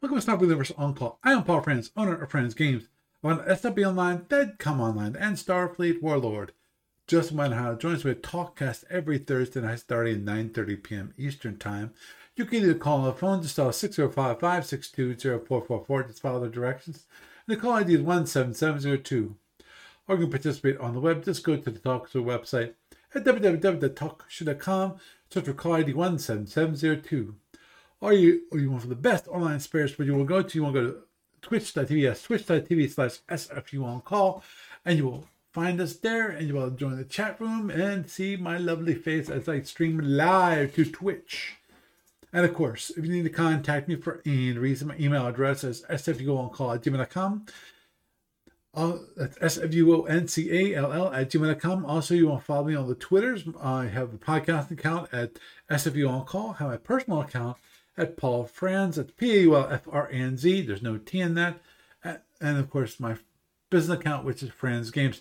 Welcome to Stop Universe On Call. I am Paul Franz, owner of Franz Games. I'm on SW Online, Deadcom Online, and Starfleet Warlord. Just a reminder how to join us with a Talkcast every Thursday night starting at 9:30 p.m. Eastern Time. You can either call on the phone, just dial 605-562-0444, just follow the directions. And the call ID is 17702. Or you can participate on the web. Just go to the Talkshow website at www.talkshow.com, search for call ID 17702. Or you want for the best online spares, but you want to go to twitch.tv, twitch.tv/SFUOnCall, and you will find us there, and you will join the chat room and see my lovely face as I stream live to Twitch. And of course, if you need to contact me for any reason, my email address is sfuoncall@gmail.com. That's SFUONCALL@gmail.com. Also, you want to follow me on the Twitters. I have the podcast account at SFUOnCall. I have my personal account at Paul Franz. That's PAULFRANZ. There's no T in that. And of course, my business account, which is Franz Games,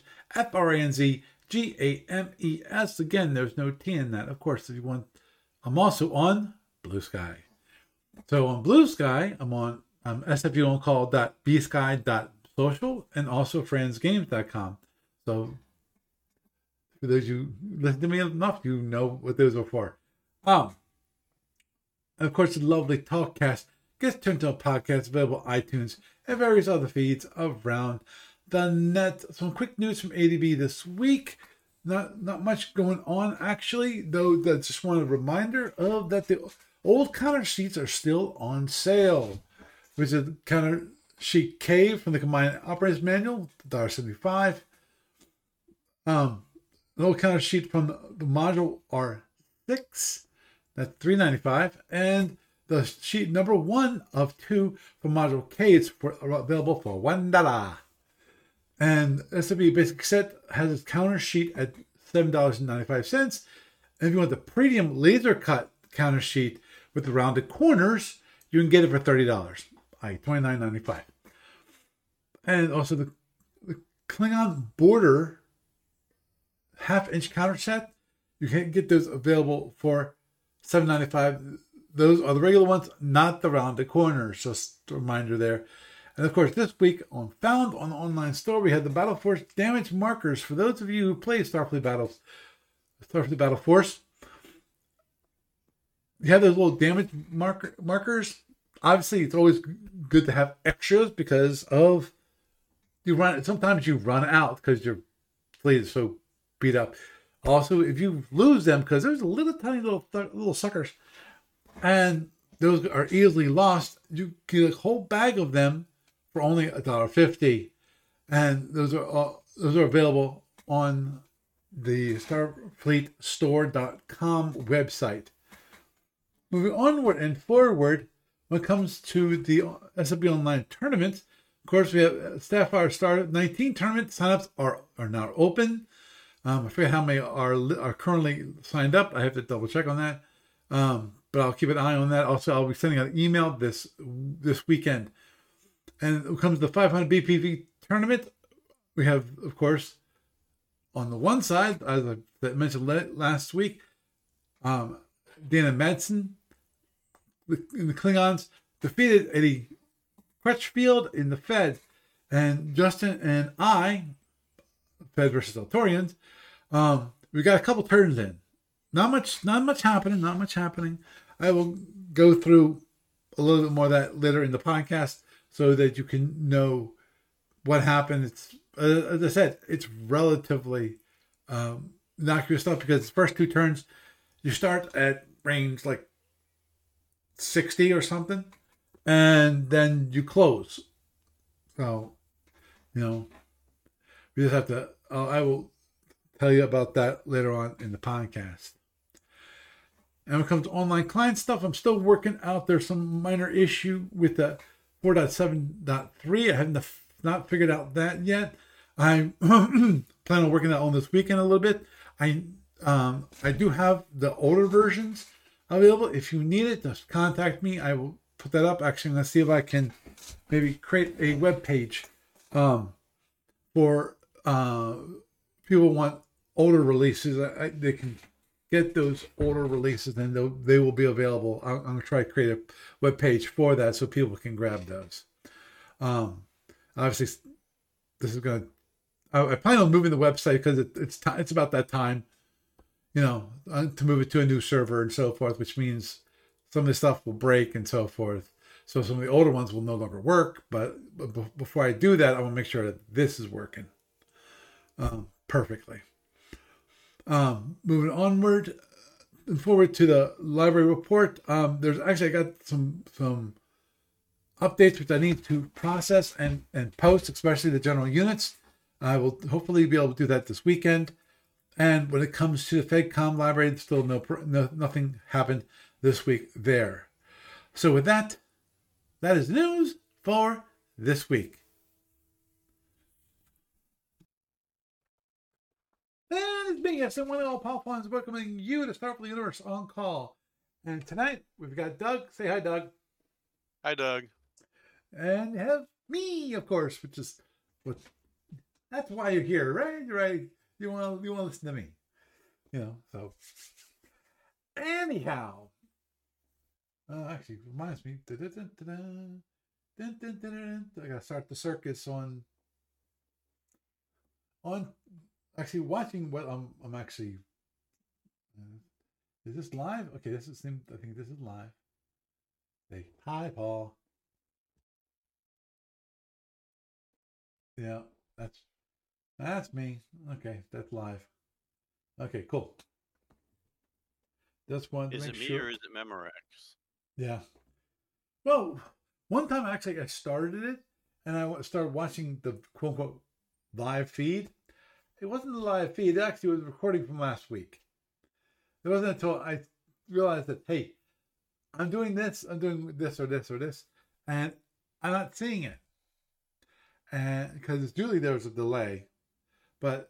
FRANZGAMES. Again, there's no T in that. Of course, if you want, I'm also on Blue Sky. So on Blue Sky, I'm on SFUOnCall.bsky.social and also franzgames.com. So for those you listen to me enough, you know what those are for. And of course, the lovely Talkcast gets turned into a podcast available on iTunes and various other feeds around the net. Some quick news from ADB this week. Not much going on, actually, though. That's just one reminder of that the old counter sheets are still on sale. Which is counter sheet K from the Combined Operator's Manual, $1.75. An old counter sheet from the module R6. That's $3.95, and the sheet number 1 of 2 from Module K is available for $1. And SW Basic Set has its counter sheet at $7.95. And if you want the premium laser cut counter sheet with the rounded corners, you can get it for $30, i.e. $29.95. And also the Klingon border half-inch counter set, you can get those available for $7.95. Those are the regular ones, not the rounded corners. Just a reminder there. And of course, this week on Found on the online store, we had the Battle Force damage markers. For those of you who play Starfleet Battle Force, you have those little damage markers. Obviously, it's always good to have extras because of sometimes you run out because your fleet is so beat up. Also, if you lose them, because there's a little tiny little suckers, and those are easily lost, you get a whole bag of them for only $1.50, and those are available on the StarfleetStore.com website. Moving onward and forward, when it comes to the SW Online tournaments, of course, we have Starfire Star 19 tournament signups are now open. I forget how many are currently signed up. I have to double check on that. But I'll keep an eye on that. Also, I'll be sending out an email this weekend. And when it comes to the 500 BPV tournament, we have, of course, on the one side, as I mentioned last week, Dana Madsen in the Klingons defeated Eddie Crutchfield in the Fed. And Justin and I, Fed versus Altorians, we got a couple turns in. Not much happening. I will go through a little bit more of that later in the podcast so that you can know what happened. It's as I said, it's relatively innocuous stuff because the first 2 turns you start at range like 60 or something, and then you close. So, we just have to. I will tell you about that later on in the podcast. And when it comes to online client stuff, I'm still working out. There's some minor issue with the 4.7.3. I haven't not figured out that yet. I plan on working that on this weekend a little bit. I do have the older versions available. If you need it, just contact me. I will put that up. Actually, I'm going to see if I can maybe create a web page for people who want older releases. They can get those older releases, and they will be available. I'm going to try to create a web page for that so people can grab those. Obviously, this is going to. I plan on moving the website because it's about that time, to move it to a new server and so forth, which means some of the stuff will break and so forth. So some of the older ones will no longer work. But before I do that, I want to make sure that this is working perfectly. Moving onward and forward to the library report. I got some updates which I need to process and post, especially the general units. I will hopefully be able to do that this weekend. And when it comes to the FedCom library, still nothing happened this week there. So with that is news for this week. And it's me, yes, and one of all Paul Fons welcoming you to Starfleet Universe on Call. And tonight we've got Doug. Say hi, Doug. Hi, Doug. And you have me, of course, which is that's why you're here, right? Right. You want to listen to me, So anyhow, actually reminds me. I gotta start the circus on actually watching what I'm actually. Is this live? Okay, I think this is live. Say hi, Paul. Yeah, that's me. Okay, that's live. Okay, cool. Just wanted to make sure. Is it me or is it Memorex? Yeah. Well, one time actually I started it and I started watching the quote unquote live feed. It wasn't a live feed. It actually was a recording from last week. It wasn't until I realized that, hey, I'm doing this or this, and I'm not seeing it. And because usually there's a delay, but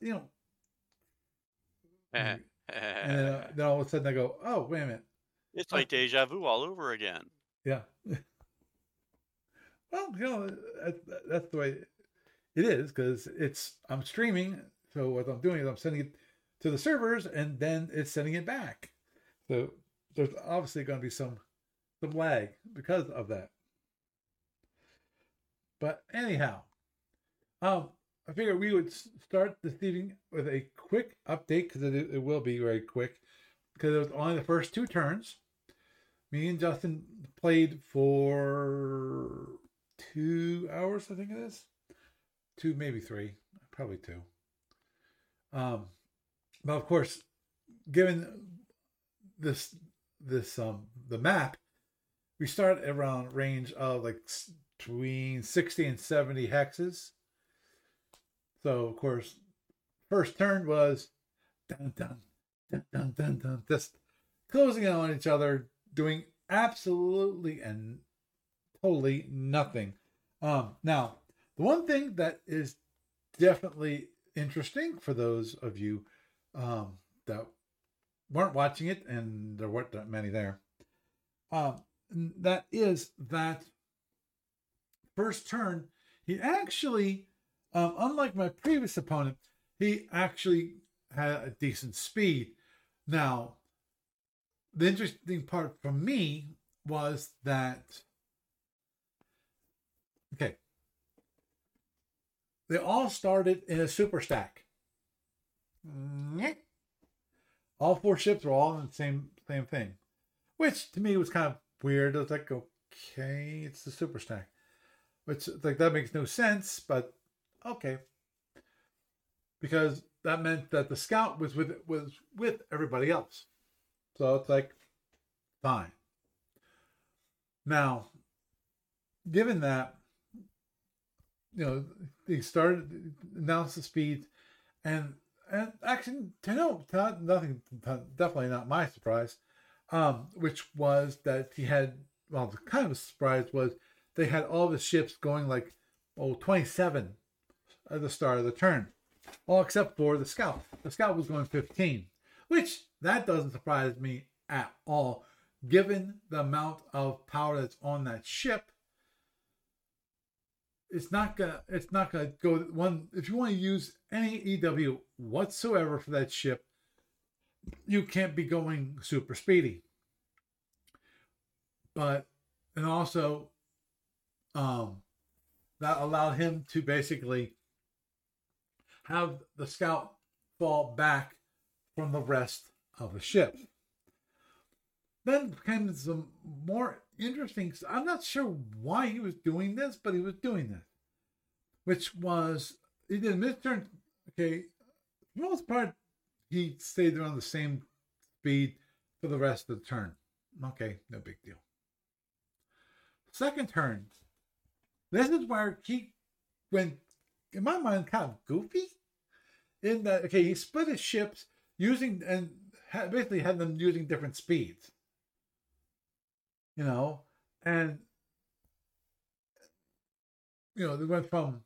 and then all of a sudden I go, oh, wait a minute. It's like deja vu all over again. Yeah. Well, that's the way it is because I'm streaming. So what I'm doing is I'm sending it to the servers and then it's sending it back. So there's obviously going to be some lag because of that. But anyhow, I figured we would start this evening with a quick update because it will be very quick because it was only the first 2 turns. Me and Justin played for 2 hours, I think it is. 2, maybe 3, probably 2. But of course, given the map, we start around range of like between 60 and 70 hexes. So of course, first turn was dun dun dun dun dun dun, just closing in on each other, doing absolutely and totally nothing. Now, the one thing that is definitely interesting for those of you that weren't watching it, and there weren't that many there, that is that first turn, he actually, unlike my previous opponent, he actually had a decent speed. Now, the interesting part for me was that, okay, they all started in a super stack. All 4 ships were all in the same thing, which to me was kind of weird. I was like, okay, it's the super stack, which like that makes no sense, but okay, because that meant that the scout was with everybody else, so it's like fine. Now, given that, they started announced the speeds, and actually, nothing, definitely not my surprise, which was that he had, well, the kind of a surprise was they had all the ships going like 27 at the start of the turn, all except for the scout. The scout was going 15, which that doesn't surprise me at all, given the amount of power that's on that ship. It's not gonna go one. If you want to use any EW whatsoever for that ship, you can't be going super speedy. But and also that allowed him to basically have the scout fall back from the rest of the ship. Then came some more interesting. I'm not sure why he was doing this, but he was doing this, which was he did mid-turn. Okay, for the most part, he stayed around the same speed for the rest of the turn. Okay, no big deal. Second turn, this is where he went, in my mind, kind of goofy. In that, okay, he split his ships using and basically had them using different speeds. You know, and you know they went from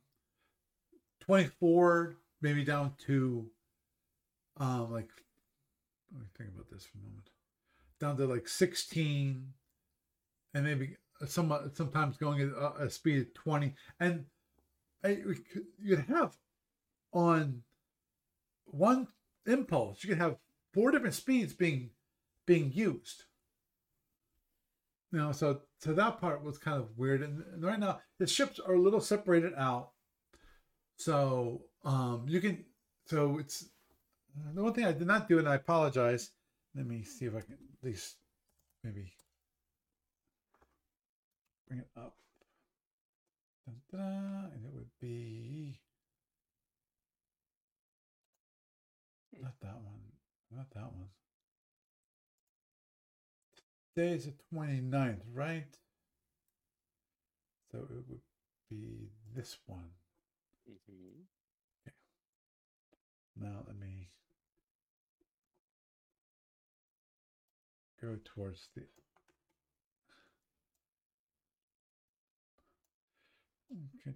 24 maybe down to like let me think about this for a moment. Down to like 16, and maybe sometimes going at a speed of 20, and you'd have on one impulse you could have 4 different speeds being used. You know, so that part was kind of weird, and right now the ships are a little separated out, so you can. So it's the one thing I did not do, and I apologize. Let me see if I can at least maybe bring it up. And it would be not that one, not that one. Today is the 29th, right? So it would be this one. Mm-hmm. Okay. Now let me go towards the. Okay,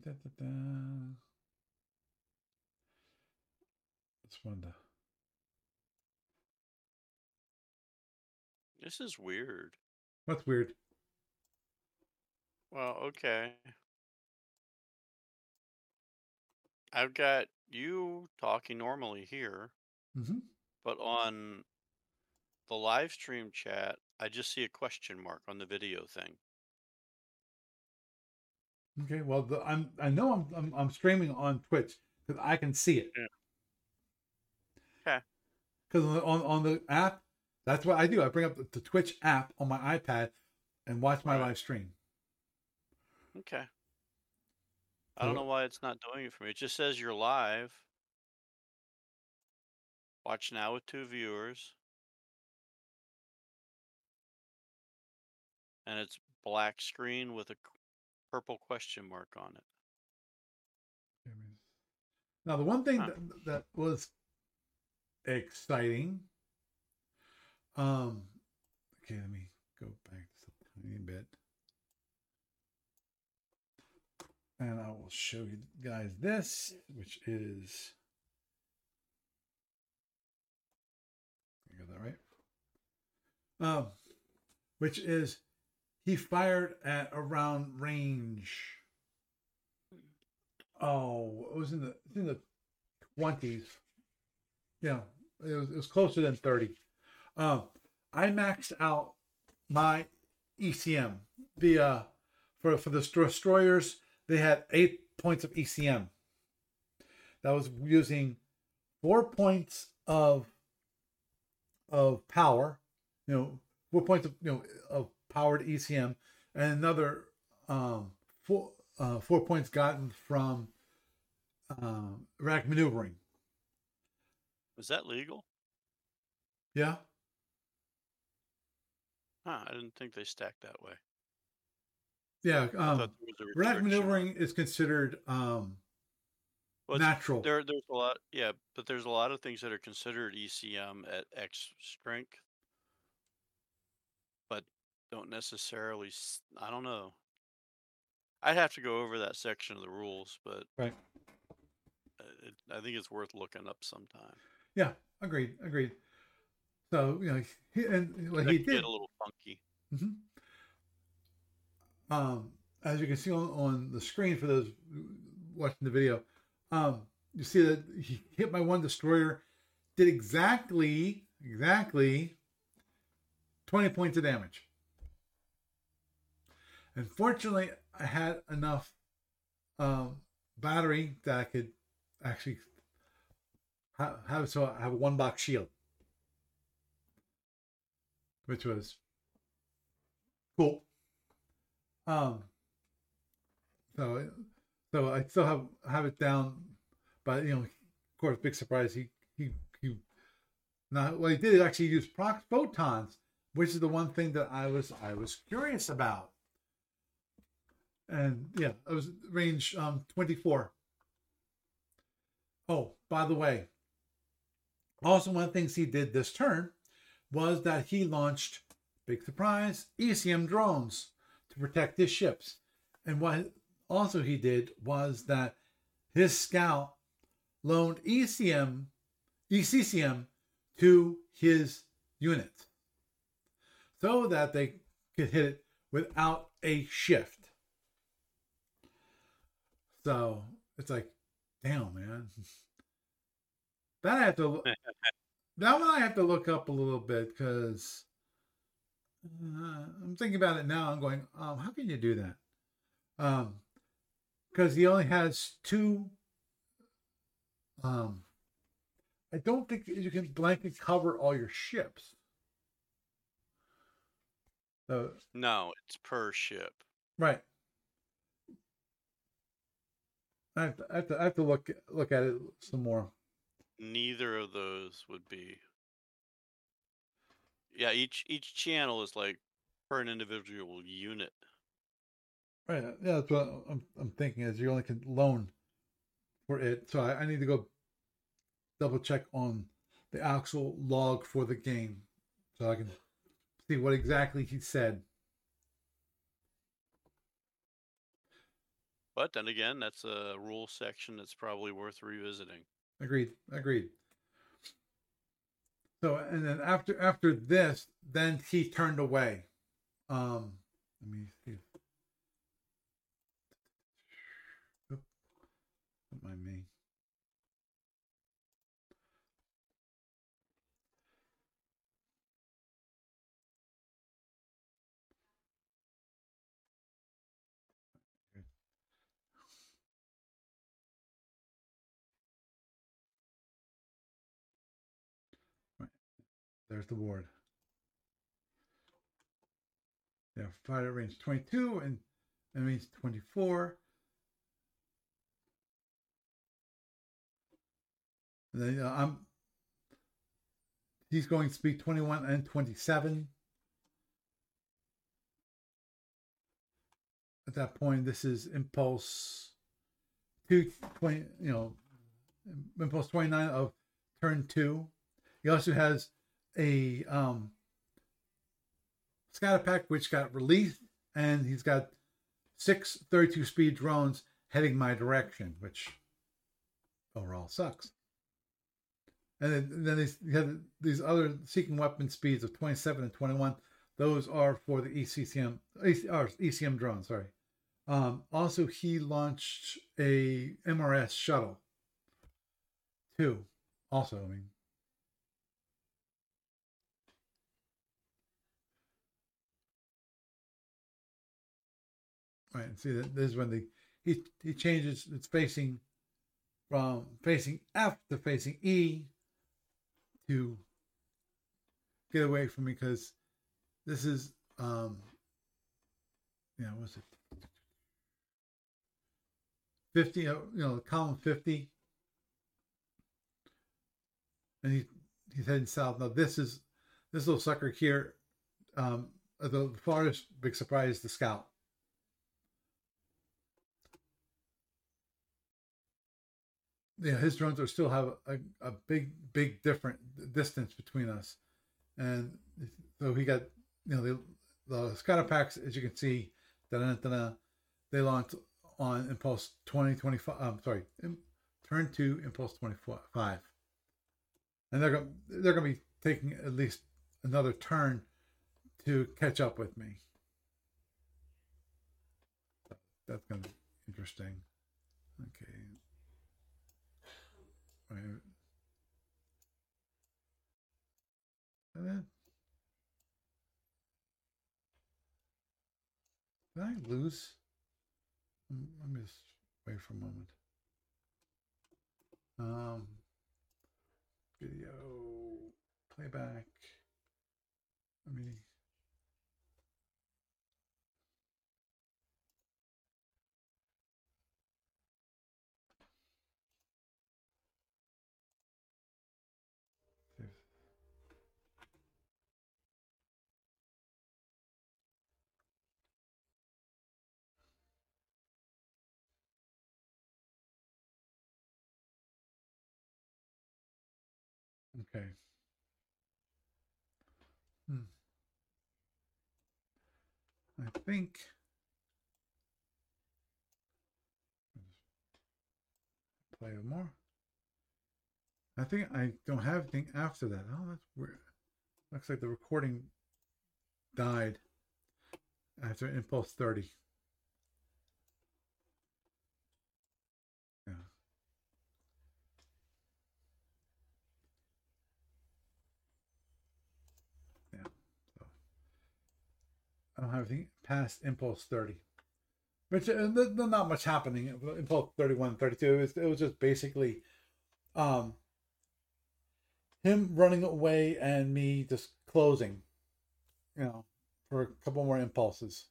This one. This is weird. What's weird? Well, okay. I've got you talking normally here, Mm-hmm. but on the live stream chat, I just see a question mark on the video thing. Okay, well, I know I'm streaming on Twitch because I can see it. Yeah. Okay. Because on the app, that's what I do. I bring up the Twitch app on my iPad and watch my live stream. Okay. I don't know why it's not doing it for me. It just says you're live. Watch now with 2 viewers. And it's black screen with a purple question mark on it. Now, the one thing that was exciting. Okay, let me go back just a tiny bit. And I will show you guys this, which is. You got that right? Which is he fired at around range. Oh, it was in the 20s. Yeah, it was closer than 30. I maxed out my ECM. The for the destroyers, they had 8 points of ECM. That was using 4 points of power, 4 points of powered ECM, and another 4 points gotten from rack maneuvering. Is that legal? Yeah. Huh, I didn't think they stacked that way. Yeah. Rack maneuvering is considered natural. There's a lot, yeah, but there's a lot of things that are considered ECM at X strength, but don't necessarily. I don't know. I'd have to go over that section of the rules, but right. I think it's worth looking up sometime. Yeah, agreed. So he did get a little funky. Mm-hmm. As you can see on the screen for those watching the video, you see that he hit my one destroyer, did exactly exactly 20 points of damage. And fortunately, I had enough battery that I could actually have a one box shield, which was cool. Um, so I still have it down, but of course, big surprise. He now what he did is actually use proc photons, which is the one thing that I was curious about. And yeah, it was range 24. Oh, by the way, also one of the things he did this turn was that he launched, big surprise, ECM drones to protect his ships. And what also he did was that his scout loaned ECCM to his unit so that they could hit it without a shift. So it's like, damn, man. That I have to. That one I have to look up a little bit because I'm thinking about it now. I'm going, how can you do that? Because he only has two. I don't think you can blanket cover all your ships. So, No, it's per ship. right. I have to look at it some more. Neither of those would be. Yeah, each channel is like per an individual unit. Right. Yeah, that's what I'm thinking. Is you only can loan for it. So I need to go double check on the actual log for the game so I can see what exactly he said. But then again, that's a rule section that's probably worth revisiting. Agreed. So and then after this, then he turned away. Let me see. Don't mind me. Right. There's the board. Yeah, fighter range 22 and range 24. And then he's going speed 21 and 27. At that point, this is impulse 220, impulse 29 of turn 2. He also has a scatter pack which got released, and he's got 6 32 speed drones heading my direction, which overall sucks. And then he had these other seeking weapon speeds of 27 and 21. Those are for the ECM drone. Sorry. Also, he launched a MRS shuttle too. Also, I mean, right. See, this is when he changes. It's facing from facing F to facing E to get away from me because this is what's it? 50, column 50. And he's heading south. Now this little sucker here, the farthest big surprise is the scout. Yeah, his drones are still have a big different distance between us, and so he got the scatter packs, as you can see, they launched on impulse 2025. I'm sorry, turn 2 impulse 25, and they're gonna be taking at least another turn to catch up with me. That's gonna be interesting. Okay. Right. Did I lose? Let me just wait for a moment. Video playback. Let me. Okay. I think. Play more. I think I don't have anything after that. Oh, that's weird. Looks like the recording died after Impulse 30. Yeah. Yeah. So I don't have anything past Impulse 30. Which there's not much happening. Impulse 31, 32. It was just basically him running away and me just closing, for a couple more impulses.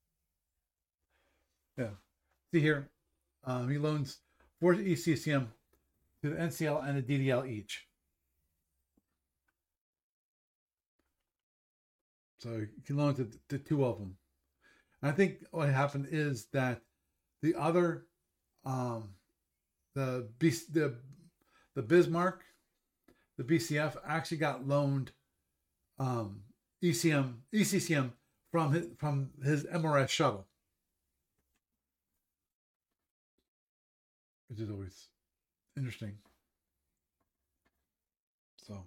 Yeah. See here, he loans 4 ECCM to the NCL and the DDL each. So you can loan to the two of them. And I think what happened is that the other, the Bismarck, the BCF actually got loaned ECCM from his MRS shuttle, which is always interesting. So,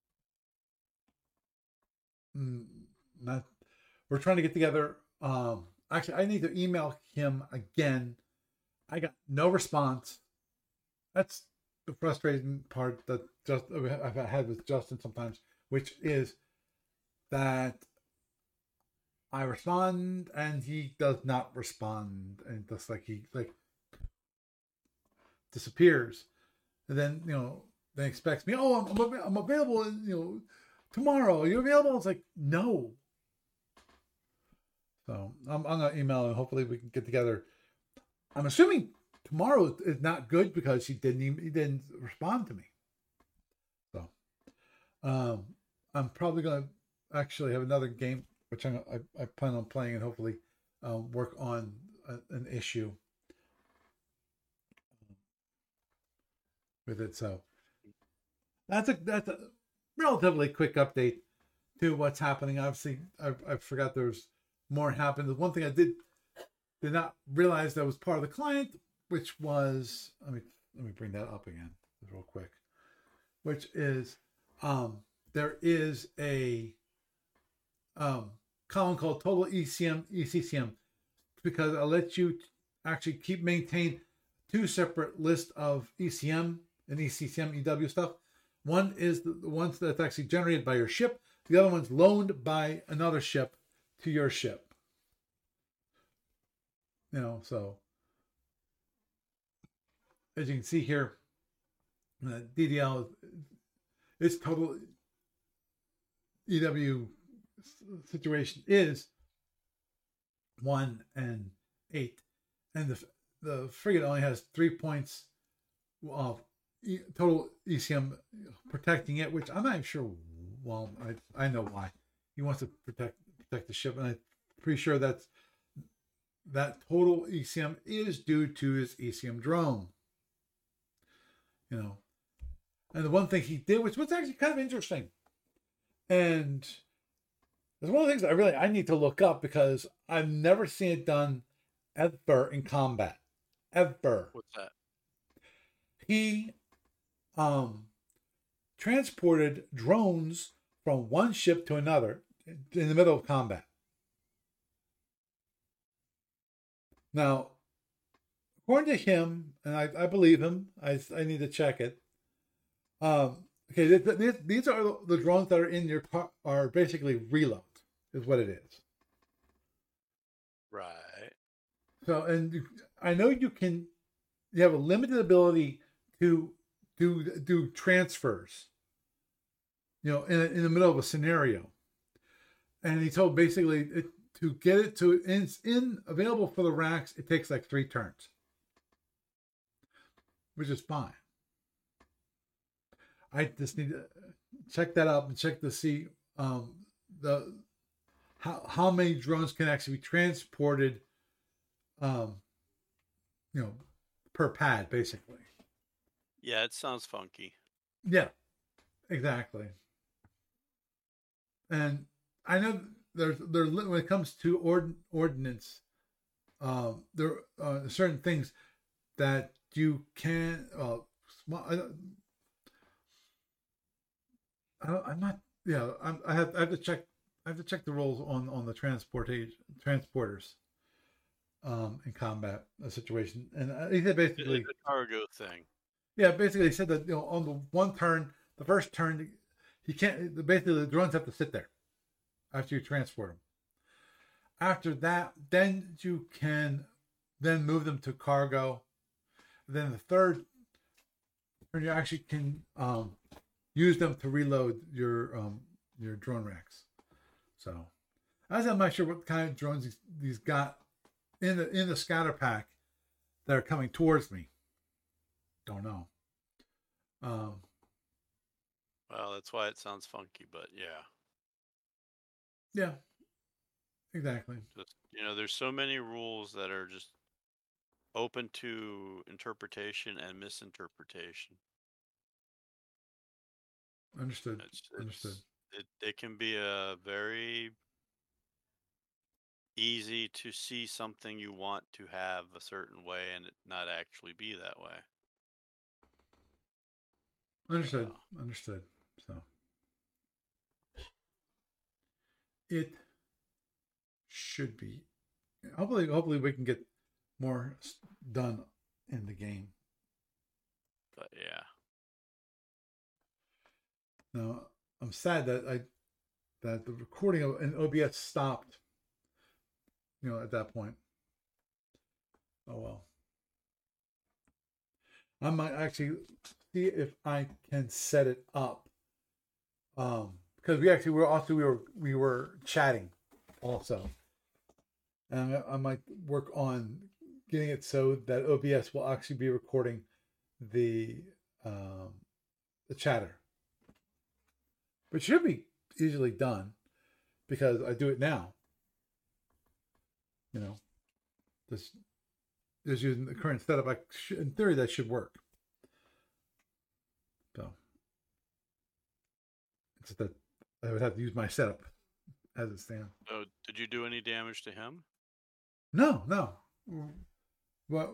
we're trying to get together. Actually, I need to email him again. I got no response. That's the frustrating part that I've had with Justin sometimes, which is that I respond and he does not respond, and just like he disappears, and then then expects me. Oh, I'm available. Tomorrow. Are you available? It's like no. So I'm gonna email and hopefully we can get together. I'm assuming tomorrow is not good because he didn't respond to me. So I'm probably gonna actually have another game which I plan on playing and hopefully work on an issue with it. So that's a relatively quick update to what's happening. Obviously, I forgot there's more happened. The one thing I did not realize that was part of the client, which was let me bring that up again real quick, which is there is a column called total ECCM because I'll let you actually maintain two separate lists of ECM and ECCM EW stuff. One is the ones that's actually generated by your ship. The other one's loaned by another ship to your ship. So as you can see here, DDL, its total EW situation is 1 and 8, and the frigate only has 3 points of total ECM protecting it, which I'm not even sure. Well, I know why he wants to protect the ship, and I'm pretty sure that total ECM is due to his ECM drone. And the one thing he did, which was actually kind of interesting, and it's one of the things I need to look up because I've never seen it done ever in combat. Ever. What's that? He transported drones from one ship to another in the middle of combat. Now, according to him, and I believe him, I need to check it. Okay, these are the drones that are in your car, are basically reloads, is what it is. Right. So, I know you have a limited ability to do transfers, in the middle of a scenario. And he told basically to get it to in available for the racks, it takes like 3 turns, which is fine. I just need to check that out and check to see the how many drones can actually be transported, um, per pad, basically. Yeah, it sounds funky. Yeah, exactly. And I know there when it comes to ordnance, there are certain things that you can. I'm not. Yeah, I have to check. I have to check the rules on the transporters, in combat situation. And he said basically, The cargo thing. yeah, basically he said that on the one turn, the first turn, he can't. Basically, the drones have to sit there after you transport them. After that, then you can then move them to cargo. Then the third turn, you actually can use them to reload your drone racks. So, as I'm not sure what kind of drones these got in the scatter pack that are coming towards me. Don't know. Well, that's why it sounds funky, but yeah. Yeah, exactly. Just, there's so many rules that are just open to interpretation and misinterpretation. Understood. Understood. It can be a very easy to see something you want to have a certain way and it not actually be that way. Understood. Understood. So it should be. Hopefully we can get more done in the game. But yeah. Now I'm sad that the recording in OBS stopped. At that point. Oh well. I might actually see if I can set it up. Because we were chatting also. And I might work on getting it so that OBS will actually be recording the chatter. But it should be easily done because I do it now. Just using the current setup, in theory that should work. So it's just that I would have to use my setup as it stands. So did you do any damage to him? No. Well,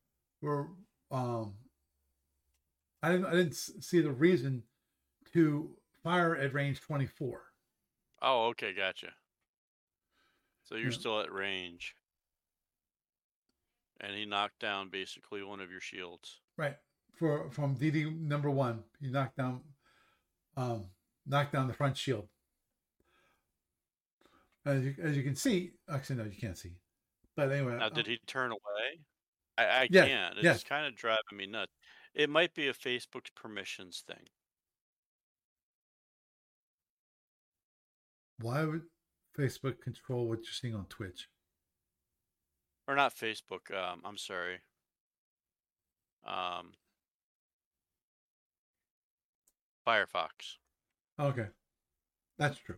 I didn't see the reason to fire at range 24. Oh, okay, gotcha. So you're still at range. And he knocked down basically one of your shields. Right. From DD number 1, he knocked down the front shield. As you can see, actually no, you can't see. But anyway. Now, did he turn away? I yeah, can't. It's yes. kind of driving me nuts. It might be a Facebook's permissions thing. Why would Facebook control what you're seeing on Twitch? Or not Facebook. I'm sorry. Firefox. Okay, that's true.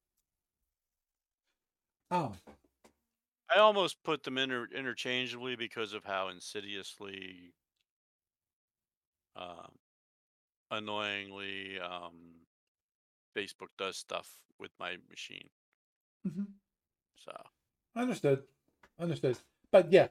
I almost put them interchangeably because of how insidiously, annoyingly, Facebook does stuff with my machine. Mm-hmm. So understood. But yeah,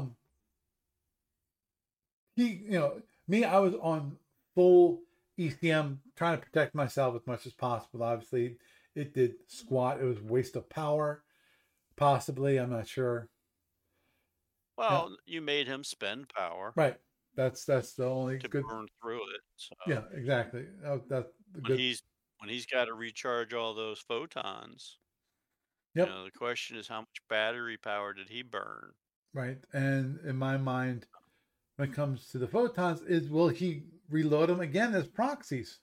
me, I was on full ECM trying to protect myself as much as possible. Obviously, it did squat. It was a waste of power. Possibly, I'm not sure. Well, you made him spend power. Right. That's the only to good. burn through it. So Yeah, exactly. That's the when good. he's got to recharge all those photons, Yep. the question is how much battery power did he burn? Right. And in my mind, when it comes to the photons, is will he reload them again as proxies?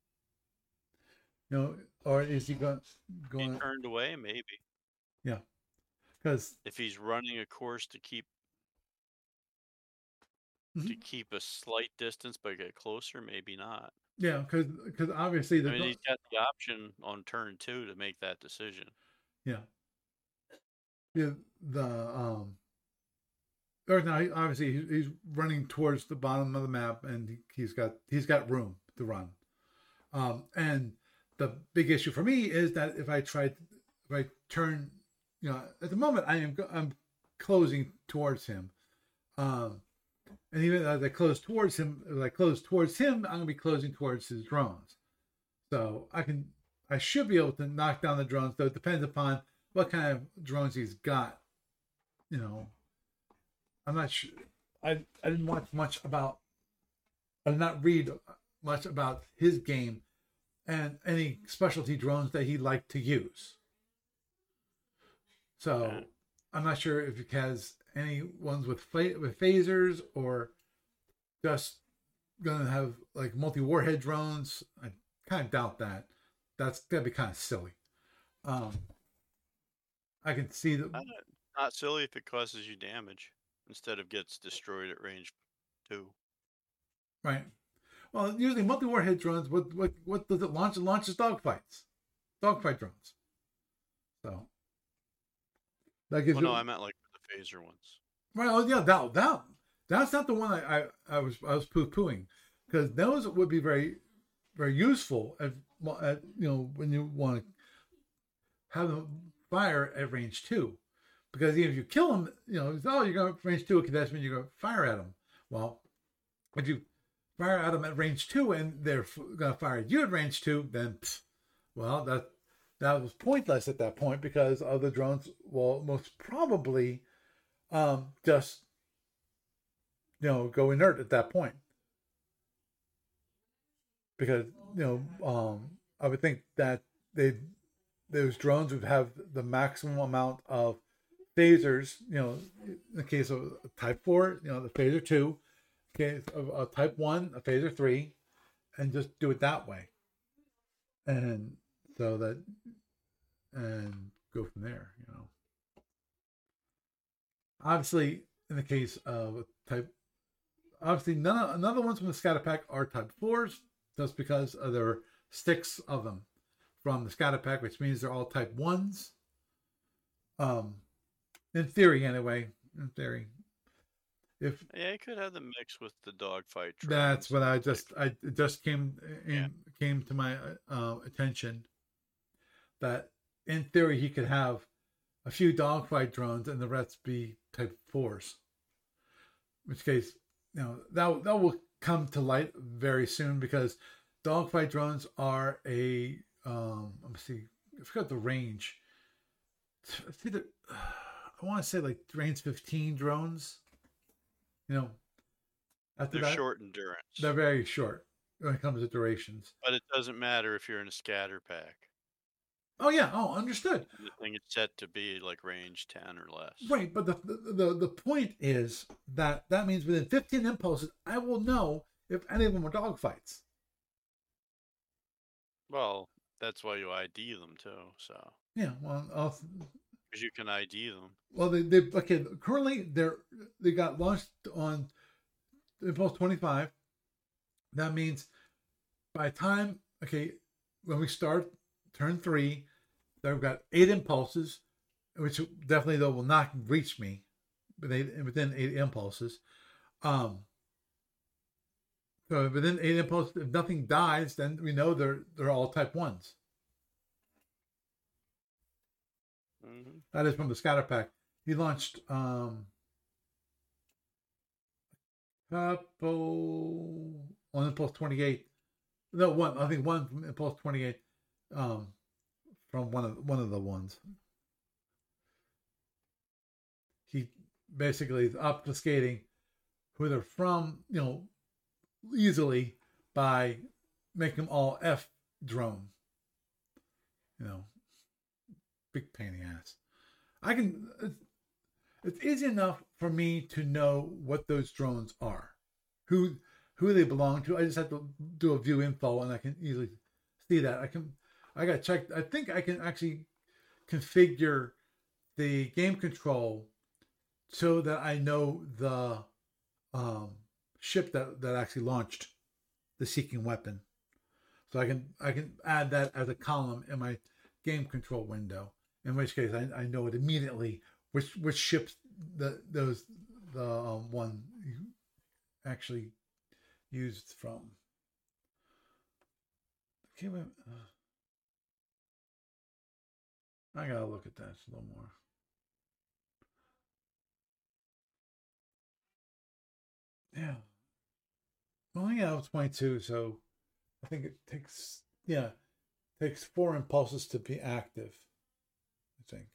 Or is he He going? turned away, maybe. Yeah, because If he's running a course to keep a slight distance but get closer, maybe not. yeah, because obviously I mean, he's got the option on turn 2 to make that decision. yeah, the or now obviously he's running towards the bottom of the map, and he's got room to run. And the big issue for me is that if I turn, at the moment I'm closing towards him, and even as I close towards him, I'm gonna be closing towards his drones. So I should be able to knock down the drones, though it depends upon what kind of drones he's got. I'm not sure. I didn't watch much about. I did not read much about his game and any specialty drones that he liked to use. So I'm not sure if he has any ones with phasers or just gonna have like multi warhead drones. I kind of doubt that. That's gonna be kind of silly. I can see that. Not silly if it causes you damage instead of gets destroyed at range 2. Right. Well, usually multi warhead drones. What does it launch? It launches dogfight drones. So that gives no, I meant like the phaser ones. Right. Oh yeah. That's not the one I was poo pooing, because those would be very very useful at when you want to have them fire at range 2, because even if you kill them, you're going to range 2, okay, that's when you're going to fire at them. Well, if you fire at them at range 2 and they're going to fire at you at range 2, then well, that was pointless at that point, because other drones will most probably just go inert at that point, because I would think that those drones would have the maximum amount of phasers, in the case of type 4, the phaser 2, in case of type 1, a phaser 3, and just do it that way, and so that, and go from there. Obviously, in the case of type, obviously none of the ones from the scatter pack are type 4s, just because there are 6 of them from the scatter pack, which means they're all type 1s. In theory, anyway. In theory, it could have the mix with the dogfight. That's what I just came to my attention, that in theory he could have a few dogfight drones and the rest be type 4s. In which case, that will come to light very soon, because dogfight drones are a let me see, I forgot the range. It's either, I want to say like range 15 drones. After They're that, short endurance. They're very short when it comes to durations. But it doesn't matter if you're in a scatter pack. Oh yeah. Oh, understood. The thing is set to be like range 10 or less. Right, but the point is that means within 15 impulses, I will know if any of them are dogfights. Well, that's why you ID them too. So yeah, well, because you can ID them. Well, currently they got launched on Impulse 25. That means by the time when we start turn 3, they've got 8 impulses, which definitely though will not reach me, but within 8 impulses. So within 8 impulses, if nothing dies, then we know they're all type 1s. Mm-hmm. That is from the scatter pack. He launched couple on Impulse 28. No, one. I think one from Impulse 28. From one of the ones. He basically is obfuscating who they're from, easily by making them all F drone. Big pain in the ass. It's easy enough for me to know what those drones are, who they belong to. I just have to do a view info and I can easily see that. I got to check. I think I can actually configure the game control so that I know the ship that actually launched the seeking weapon. So I can add that as a column in my game control window. In which case I know it immediately which ships the one actually used from. Okay, wait. I gotta look at that a little more. Yeah. Well, yeah, it's 0.2, so I think it takes 4 impulses to be active. I think.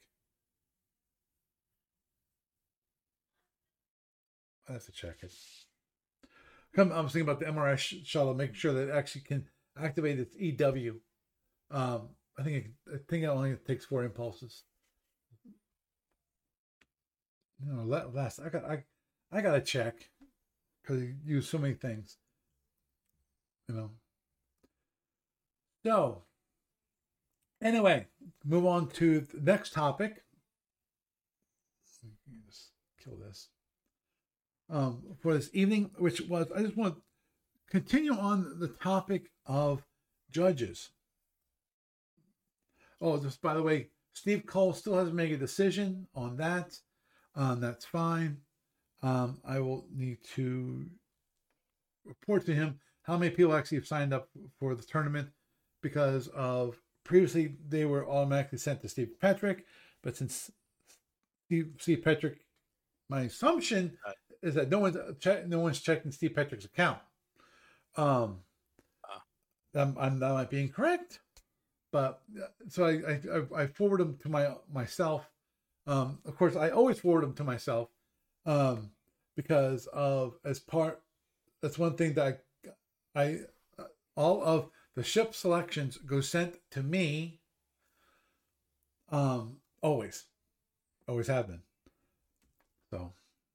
I have to check it. I'm thinking about the MRS shuttle, making sure that it actually can activate its EW. I think it only takes 4 impulses. Last I gotta check because you use so many things. So anyway, move on to the next topic. Just kill this. For this evening, which was, I just want to continue on the topic of judges. Oh, just by the way, Steve Cole still hasn't made a decision on that. That's fine. I will need to report to him how many people actually have signed up for the tournament, because of previously they were automatically sent to Steve Petrick, but since Steve Petrick, my assumption is that no one's checking Steve Petrick's account. That might be incorrect, but so I forward them to myself. Of course, I always forward them to myself because that's one thing that I all of the ship selections go sent to me. Always have been. So.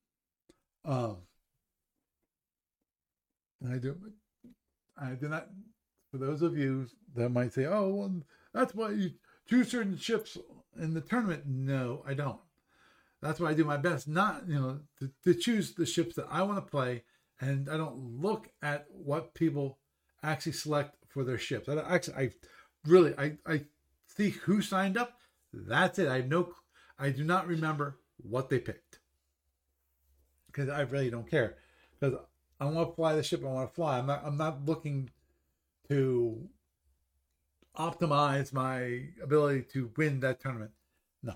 I do not. For those of you that might say, "Oh, well, that's why you choose certain ships in the tournament." No, I don't. That's why I do my best not, to choose the ships that I want to play, and I don't look at what people actually select for their ships. I see who signed up. That's it. I do not remember what they picked, because I really don't care, because I want to fly the ship I want to fly. I'm not looking to optimize my ability to win that tournament. No.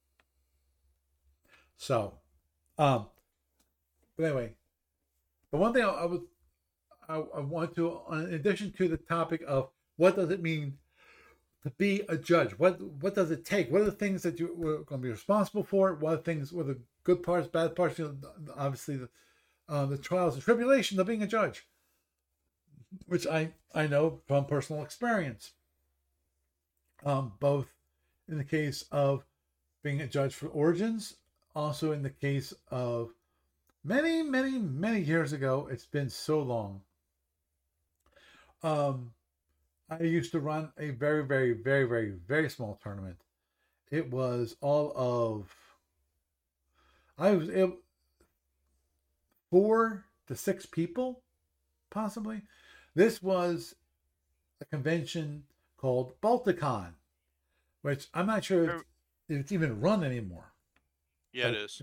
So, but anyway, the one thing I want to, in addition to the topic of what does it mean to be a judge, what does it take? What are the things that you're going to be responsible for? What are the good parts, bad parts? Obviously the trials and tribulations of being a judge, which I know from personal experience, both in the case of being a judge for Origins, also in the case of many, many, many years ago. It's been so long. I used to run a very, very, very, very, very small tournament. It was I was able 4 to 6 people, possibly. This was a convention called Balticon, which I'm not sure if it's even run anymore. Yeah, it is.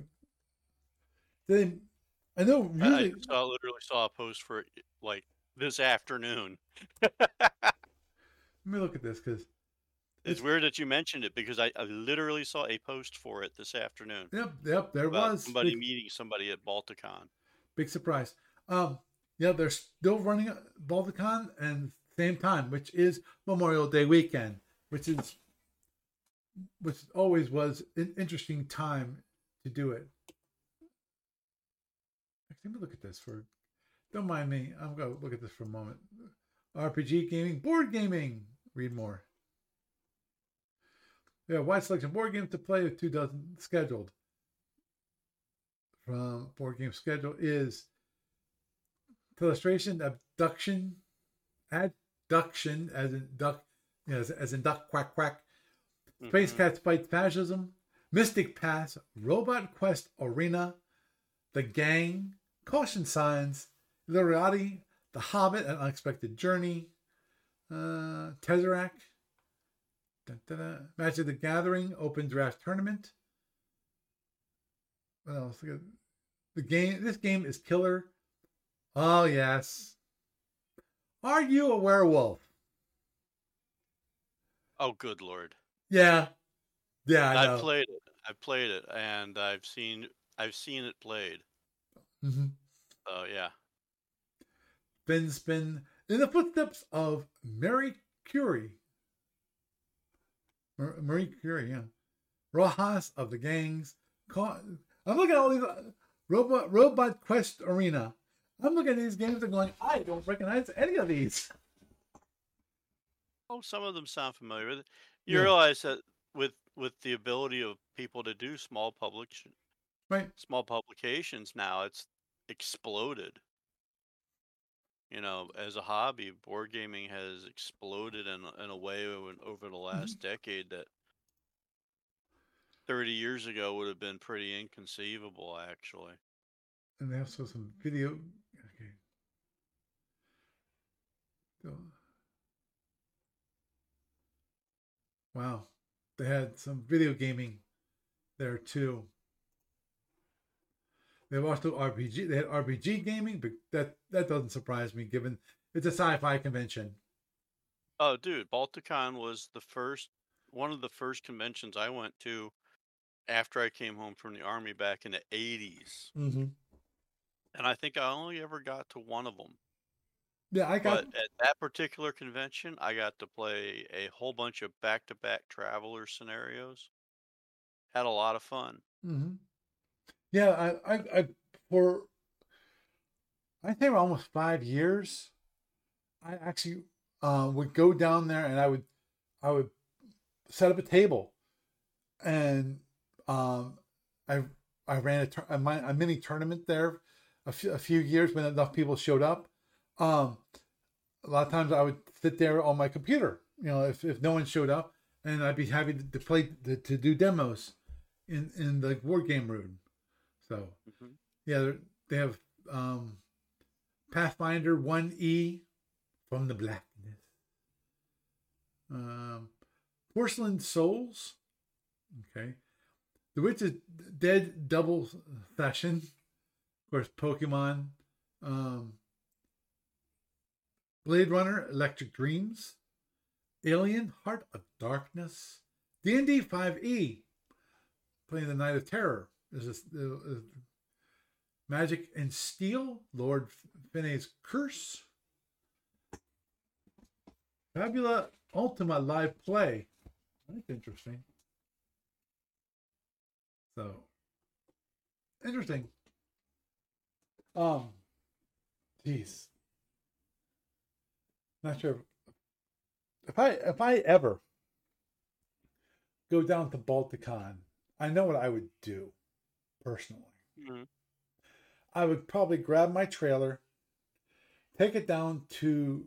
I know. I literally saw a post for it like this afternoon. Let me look at this, because it's weird that you mentioned it, because I literally saw a post for it this afternoon. Yep. There was somebody meeting somebody at Balticon. Big surprise. They're still running Balticon and same time, which is Memorial Day weekend, which always was an interesting time to do it. Let me look at this for. Don't mind me. I'm going to look at this for a moment. RPG gaming, board gaming. Read more. We have a wide selection of board games to play with 2 dozen scheduled. From board game schedule is illustration, abduction, as in duck, as in duck, quack, quack. Space Cats Fight Fascism, Mystic Pass, Robot Quest Arena, The Gang, Caution Signs, Liriati, The Hobbit, An Unexpected Journey, Tesseract, Magic the Gathering, Open Draft Tournament. What else? The game. This game is killer. Oh yes. Are you a werewolf? Oh, good Lord. Yeah. Yeah, I know. I've played it, and I've seen it played. Mm-hmm. Oh yeah. Spin in the footsteps of Marie Curie. Marie Curie, yeah. Rojas of the Gangs. I'm looking at all these Robot Quest Arena. I'm looking at these games and going, I don't recognize any of these. Oh, some of them sound familiar. You realize that with the ability of people to do small publications now, it's exploded. As a hobby, board gaming has exploded in a way over the last decade that 30 years ago would have been pretty inconceivable, actually. And they also some video. Okay. Wow. They had some video gaming there too. They also RPG. They had RPG gaming, but that doesn't surprise me, given it's a sci-fi convention. Oh, dude, Balticon was one of the first conventions I went to after I came home from the Army back in the 80s. Mm-hmm. And I think I only ever got to one of them. Yeah, But at that particular convention, I got to play a whole bunch of back-to-back Traveler scenarios. Had a lot of fun. Mm-hmm. Yeah, I think almost 5 years, I actually would go down there and I would set up a table, and I ran a mini tournament there a few years when enough people showed up. A lot of times I would sit there on my computer, if no one showed up, and I'd be happy to play to do demos in the board game room. So yeah, they have Pathfinder 1E, From the Blackness, Porcelain Souls, okay, The Witch's Dead Double Session, of course, Pokemon, Blade Runner Electric Dreams, Alien Heart of Darkness, D&D 5e, playing the Night of Terror. Is Magic and Steel, Lord Finney's Curse, Fabula Ultima Live Play. That's interesting. So interesting. Geez. Not sure if I ever go down to Balticon, I know what I would do personally. Mm-hmm. I would probably grab my trailer, take it down to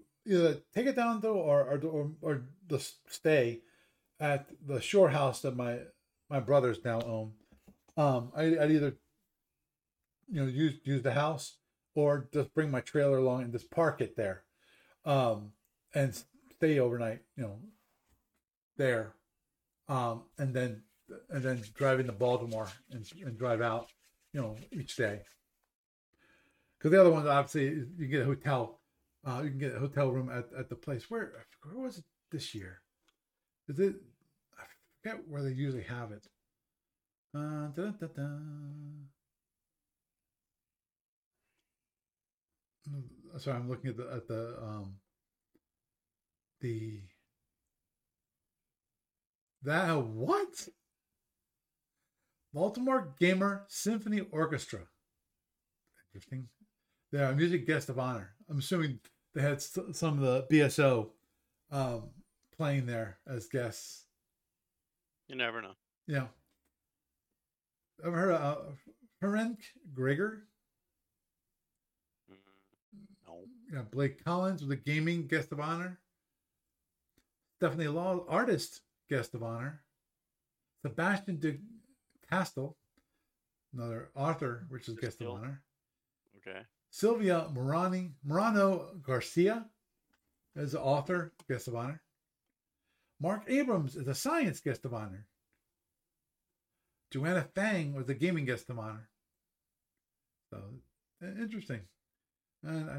or just stay at the shore house that my brothers now own. I'd either use the house or just bring my trailer along and just park it there, and stay overnight, there, and then drive into Baltimore and drive out, each day. Because the other ones, obviously, you can get a hotel. You can get a hotel room at the place. Where was it this year? Is it? I forget where they usually have it. Sorry, I'm looking at what? Baltimore Gamer Symphony Orchestra. interesting. They're a music guest of honor. I'm assuming they had some of the BSO playing there as guests. You never know. Yeah. Ever heard of Ferenc Gregor? No. Yeah, Blake Collins was a gaming guest of honor. Stephanie Law, artist guest of honor. Sebastian de Castel, another author, which is guest of honor. Okay. Sylvia Morano Garcia is the author, guest of honor. Mark Abrams is a science guest of honor. Joanna Fang was a gaming guest of honor. So interesting. And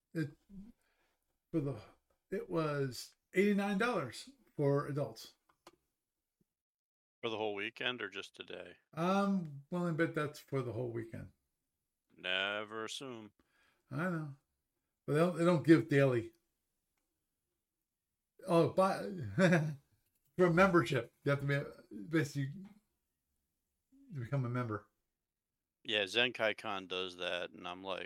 it was $89 for adults. For the whole weekend or just today? I'm willing to bet that's for the whole weekend. Never assume. I know, but they don't give daily. Oh, but for a membership, you have to be basically become a member. Yeah, Zenkai Con does that, and I'm like,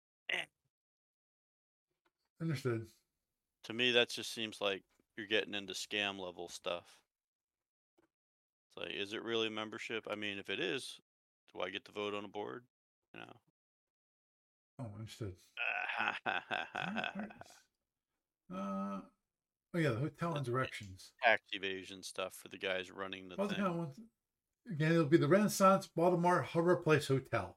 Understood. To me, that just seems like you're getting into scam level stuff. It's like, is it really membership? I mean, if it is, do I get to vote on a board? You know. Oh, understood. Oh yeah, the hotel insurrections. Tax evasion stuff for the guys running the thing. Again, it'll be the Renaissance Baltimore Harbor Place Hotel.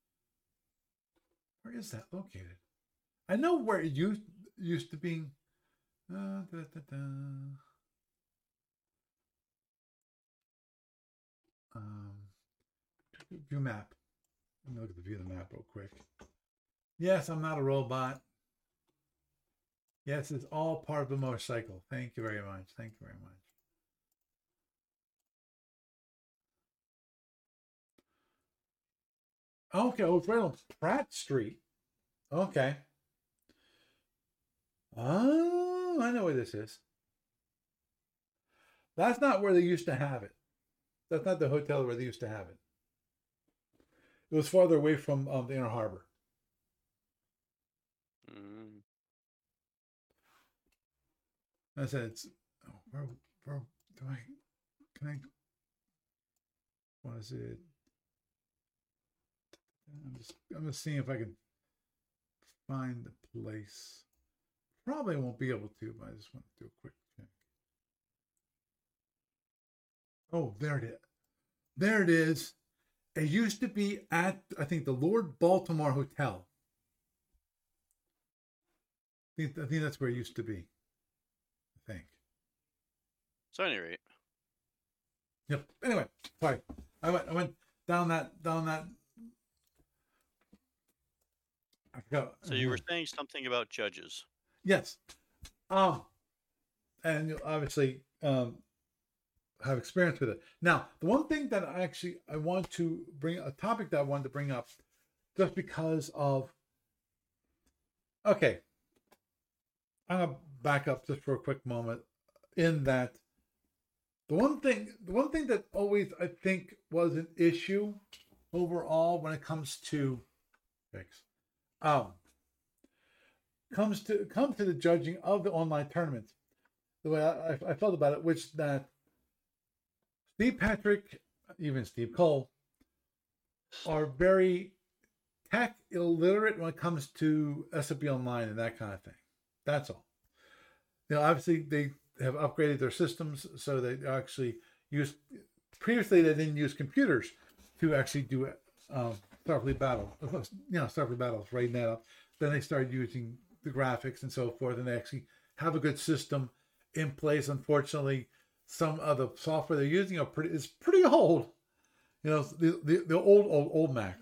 Where is that located? I know where it used to be. View map. Let me look at the view of the map real quick. Yes, I'm not a robot. Yes, it's all part of the motorcycle. Thank you very much. Thank you very much. Okay, oh, it's right on Pratt Street. Okay. Oh, I know where this is. That's not where they used to have it. That's not the hotel where they used to have it. It was farther away from the Inner Harbor. Mm. I said it's. Oh, where do I? Can I? What is it? I'm just seeing if I can find the place. Probably won't be able to, but I just want to do a quick check. Oh, there it is. There it is. It used to be at, I think, the Lord Baltimore Hotel. I think that's where it used to be. I think. So, at any rate. Yep. Anyway, sorry. I went down that. I forgot. So you were saying something about judges. Yes. And you obviously have experience with it. Now, the one thing that I want to bring, a topic that I wanted to bring up, just because of, okay, I'm going to back up just for a quick moment, in that the one thing that always, I think, was an issue overall when it comes to comes to the judging of the online tournaments, the way I felt about it, which that Steve Patrick, even Steve Cole, are very tech illiterate when it comes to SFB Online and that kind of thing. That's all. Obviously they have upgraded their systems, so they actually use. Previously, they didn't use computers to actually do Starfleet Battle. Starfleet Battles, writing that up. Then they started using the graphics and so forth, and they actually have a good system in place. Unfortunately, some of the software they're using is pretty old. The old Macs.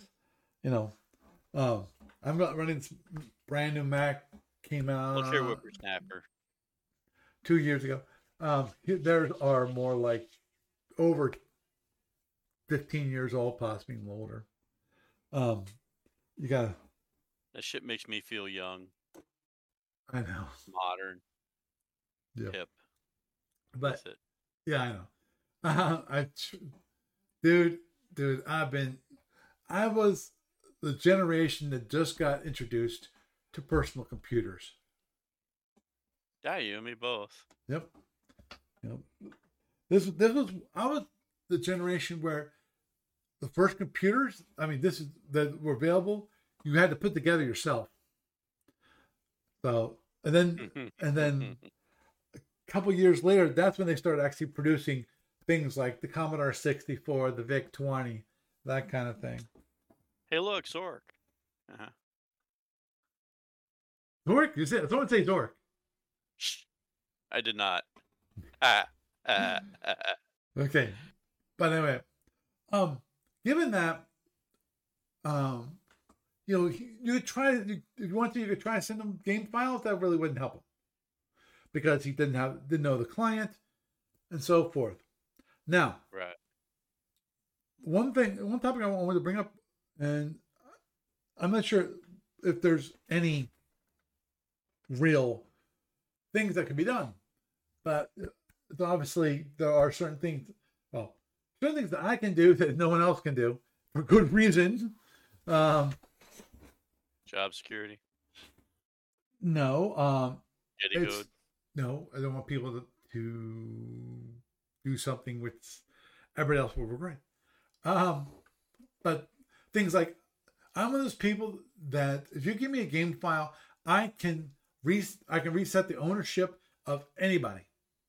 I'm not running this brand new Mac, came out. What's your whippersnapper? 2 years ago. There are more like over 15 years old, possibly even older. You gotta. That shit makes me feel young. I know. Modern. Yeah. Hip. But yeah, I know. Dude, I was the generation that just got introduced to personal computers. Yeah, you and me both. Yep. Yep. This was I was the generation where the first computers, I mean, this is that were available, you had to put together yourself. So and then a couple years later, that's when they started actually producing things like the Commodore 64, the VIC 20, that kind of thing. Hey, look, Zork. Uh-huh. Zork, you said someone say Zork. Shh. I did not. Okay, but anyway, given that, you know, you try if you want to, you could try to send him game files. That really wouldn't help him because he didn't know the client and so forth. Now, right. one topic I wanted to bring up, and I'm not sure if there's any real things that can be done, but obviously there are certain things. Well, certain things that I can do that no one else can do for good reason. Job security. No, Getty code. no. I don't want people to do something which everybody else will regret. But things like I'm one of those people that if you give me a game file, I can reset the ownership of anybody.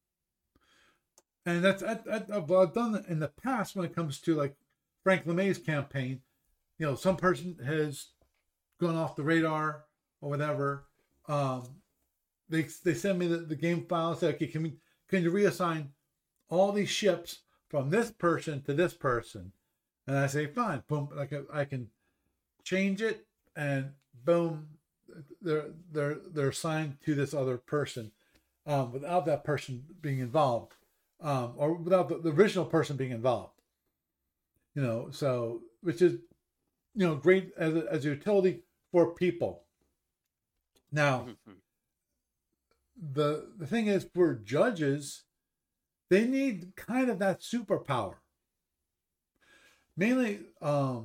And that's I've done it in the past when it comes to like Frank LeMay's campaign. You know, some person has gone off the radar or whatever. They send me the game file and say, okay, can you reassign all these ships from this person to this person? And I say, fine, boom, like I can change it, and boom, they're assigned to this other person without that person being involved, or without the original person being involved. You know, so which is, you know, great as a utility for people. Now, the thing is, for judges, they need kind of that superpower. Mainly, at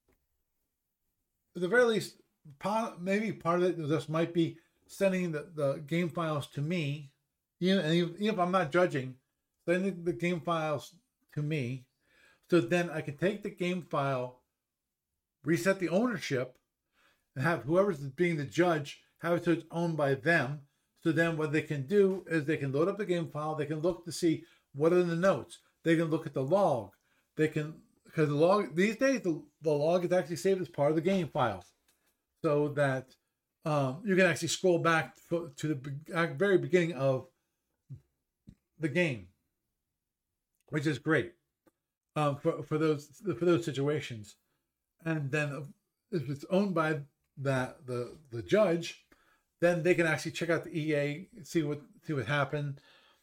the very least, maybe part of it just might be sending the game files to me, even if I'm not judging, sending the game files to me, so then I can take the game file, reset the ownership, and have whoever's being the judge have it so it's owned by them. So then what they can do is they can load up the game file. They can look to see what are the notes. They can look at the log. They can, because the log these days, the log is actually saved as part of the game file, so that you can actually scroll back to the very beginning of the game, which is great for those situations. And then if it's owned by the judge, then they can actually check out the EA, see what happened.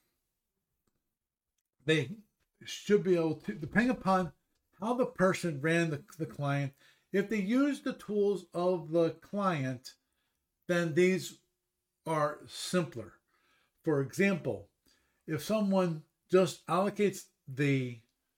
They should be able to, depending upon how the person ran the client, if they use the tools of the client, then these are simpler. For example, if someone just allocates the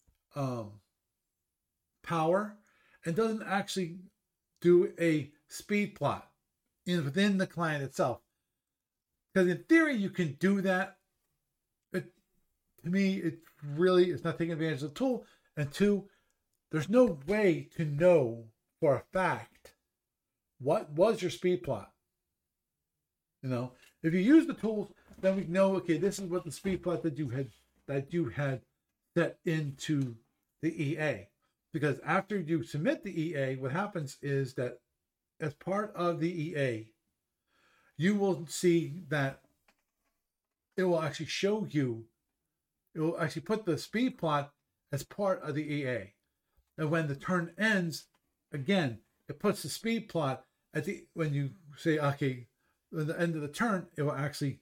power and doesn't actually do a speed plot within the client itself, because in theory you can do that. To me, it's not taking advantage of the tool. And two, there's no way to know for a fact what was your speed plot. You know, if you use the tools, then we know, okay, this is what the speed plot that you had set into the EA. Because after you submit the EA, what happens is that as part of the EA, you will see that it will actually show you, it will actually put the speed plot as part of the EA. And when the turn ends, again, it puts the speed plot when you say, okay, at the end of the turn, it will actually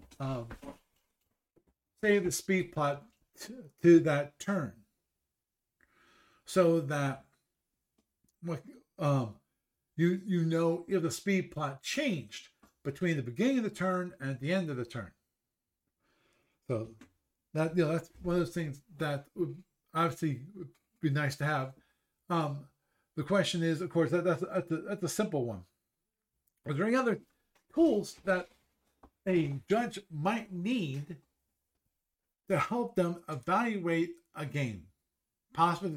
save the speed plot to that turn. So that you know if the speed plot changed between the beginning of the turn and the end of the turn. So that, that's one of those things that would obviously be nice to have. The question is, of course, that's a simple one. Is there any other tools that a judge might need to help them evaluate a game? Possibly,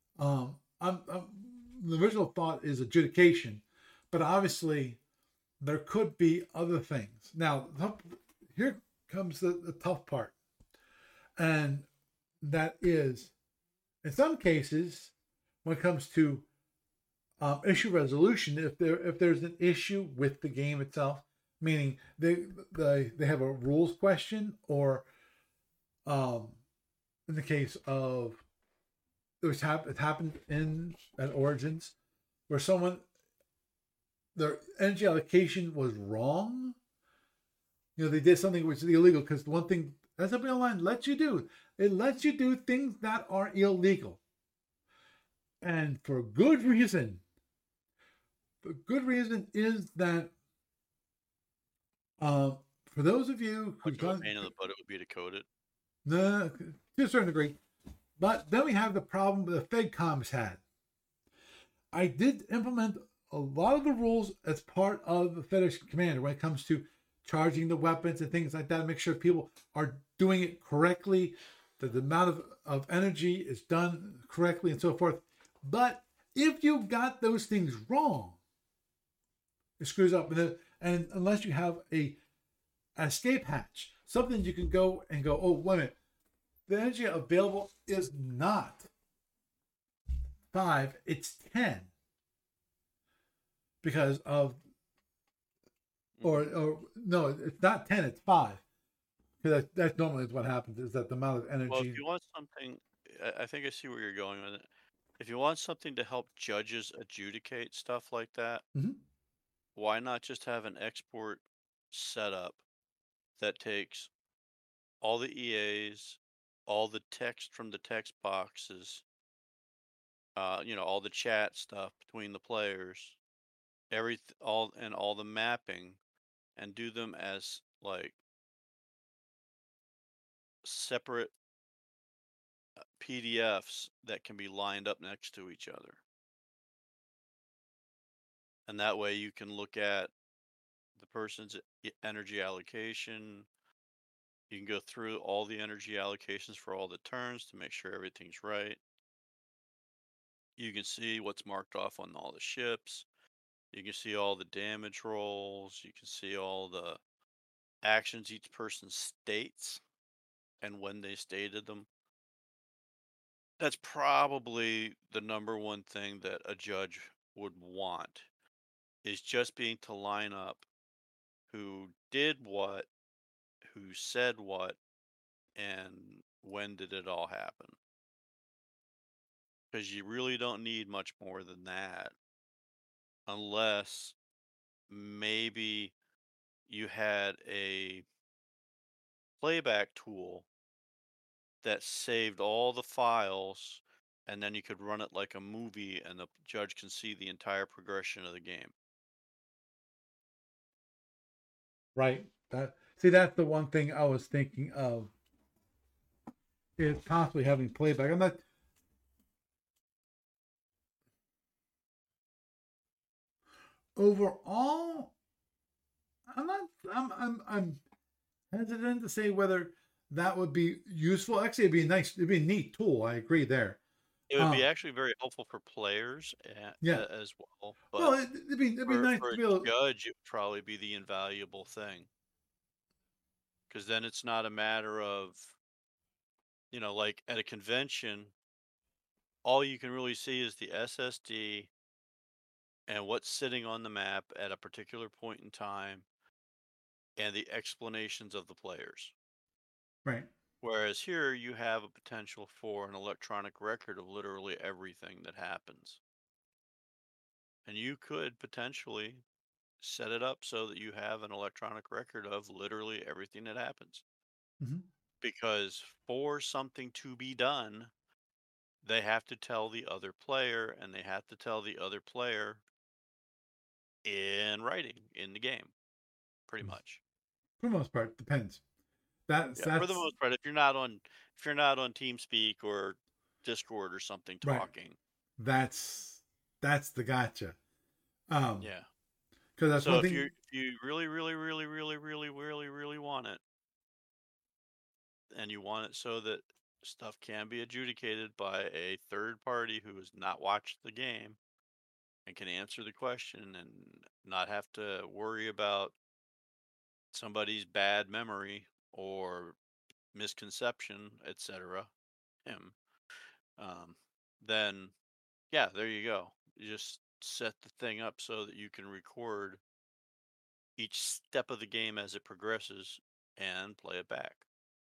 the original thought is adjudication, but obviously there could be other things. Now, here comes the tough part, and that is, in some cases, when it comes to issue resolution, if there's an issue with the game itself, meaning they have a rules question, or in the case of it happened at Origins, where their energy allocation was wrong. They did something which is illegal, because the one thing SFB Online lets you do, it lets you do things that are illegal, and for good reason. The good reason is that for those of you who've done, pain in the butt it would be to code it. No, to a certain degree. But then we have the problem the FedComs had. I did implement a lot of the rules as part of the Federation Commander when it comes to charging the weapons and things like that. Make sure people are doing it correctly, that the amount of energy is done correctly, and so forth. But if you got those things wrong, it screws up. And unless you have an escape hatch, something you can go, oh, wait a minute, the energy available is not 5, it's 10. Because of, or no, it's not 10, it's 5. Because that's normally what happens, is that the amount of energy. Well, if you want something, I think I see where you're going with it. If you want something to help judges adjudicate stuff like that, why not just have an export setup that takes all the EAs, all the text from the text boxes, all the chat stuff between the players, all the mapping, and do them as like separate PDFs that can be lined up next to each other. And that way you can look at the person's energy allocation. You can go through all the energy allocations for all the turns to make sure everything's right. You can see what's marked off on all the ships. You can see all the damage rolls. You can see all the actions each person states and when they stated them. That's probably the number one thing that a judge would want, is just being to line up who did what, who said what, and when did it all happen. Because you really don't need much more than that, unless maybe you had a playback tool that saved all the files, and then you could run it like a movie and the judge can see the entire progression of the game. Right. That's the one thing I was thinking of, is possibly having playback. I'm not. Overall, I'm hesitant to say whether that would be useful. Actually, it'd be a neat tool. I agree there. It would be actually very helpful for players as well. But well, it'd be nice for to be able to judge. It would probably be the invaluable thing, because then it's not a matter of, like at a convention, all you can really see is the SSD and what's sitting on the map at a particular point in time, and the explanations of the players. Right. Whereas here you have a potential for an electronic record of literally everything that happens. And you could potentially set it up so that you have an electronic record of literally everything that happens. Because for something to be done, they have to tell the other player, and they have to tell the other player in writing in the game, pretty much. For the most part, depends. That's for the most part. If you're not on TeamSpeak or Discord or something talking, that's That's the gotcha. Um, Yeah. because that's So one if thing. you really want it, and you want it so that stuff can be adjudicated by a third party who has not watched the game and can answer the question and not have to worry about somebody's bad memory or misconception, etc. Him, um, then yeah, there you go. You just set the thing up so that you can record each step of the game as it progresses and play it back.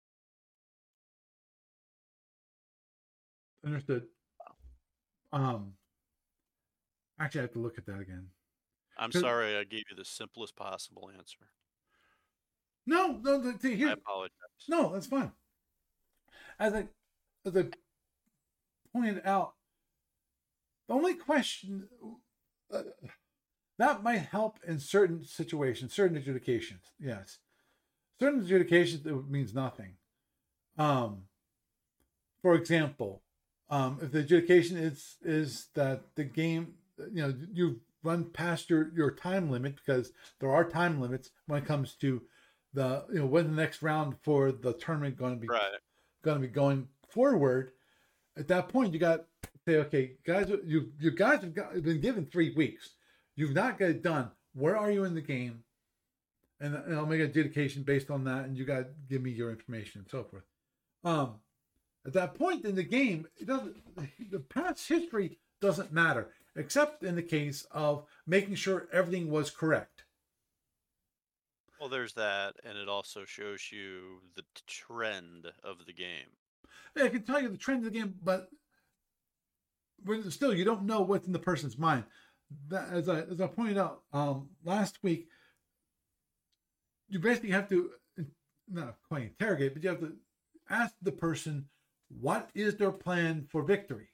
Understood. Um, actually, I have to look at that again. I'm 'Cause- sorry I gave you the simplest possible answer. no, no, I here, apologize. no, that's fine. As I, as I pointed out, the only question uh, that might help in certain situations, certain adjudications. Yes, certain adjudications it means nothing. Um, for example, if the adjudication is that the game, you run past your time limit, because there are time limits when it comes to the when the next round for the tournament Right. going to be going forward. At that point, you got to say, okay, guys, you guys have been given 3 weeks. You've not got it done. Where are you in the game? And I'll make an adjudication based on that, and you got to give me your information and so forth. Um, at that point in the game, it doesn't. The past history doesn't matter, except in the case of making sure everything was correct. Well, there's that, and it also shows you the trend of the game. I can tell you the trend of the game, but still, you don't know what's in the person's mind. That, as I pointed out last week, you basically have to not quite interrogate, but you have to ask the person what is their plan for victory.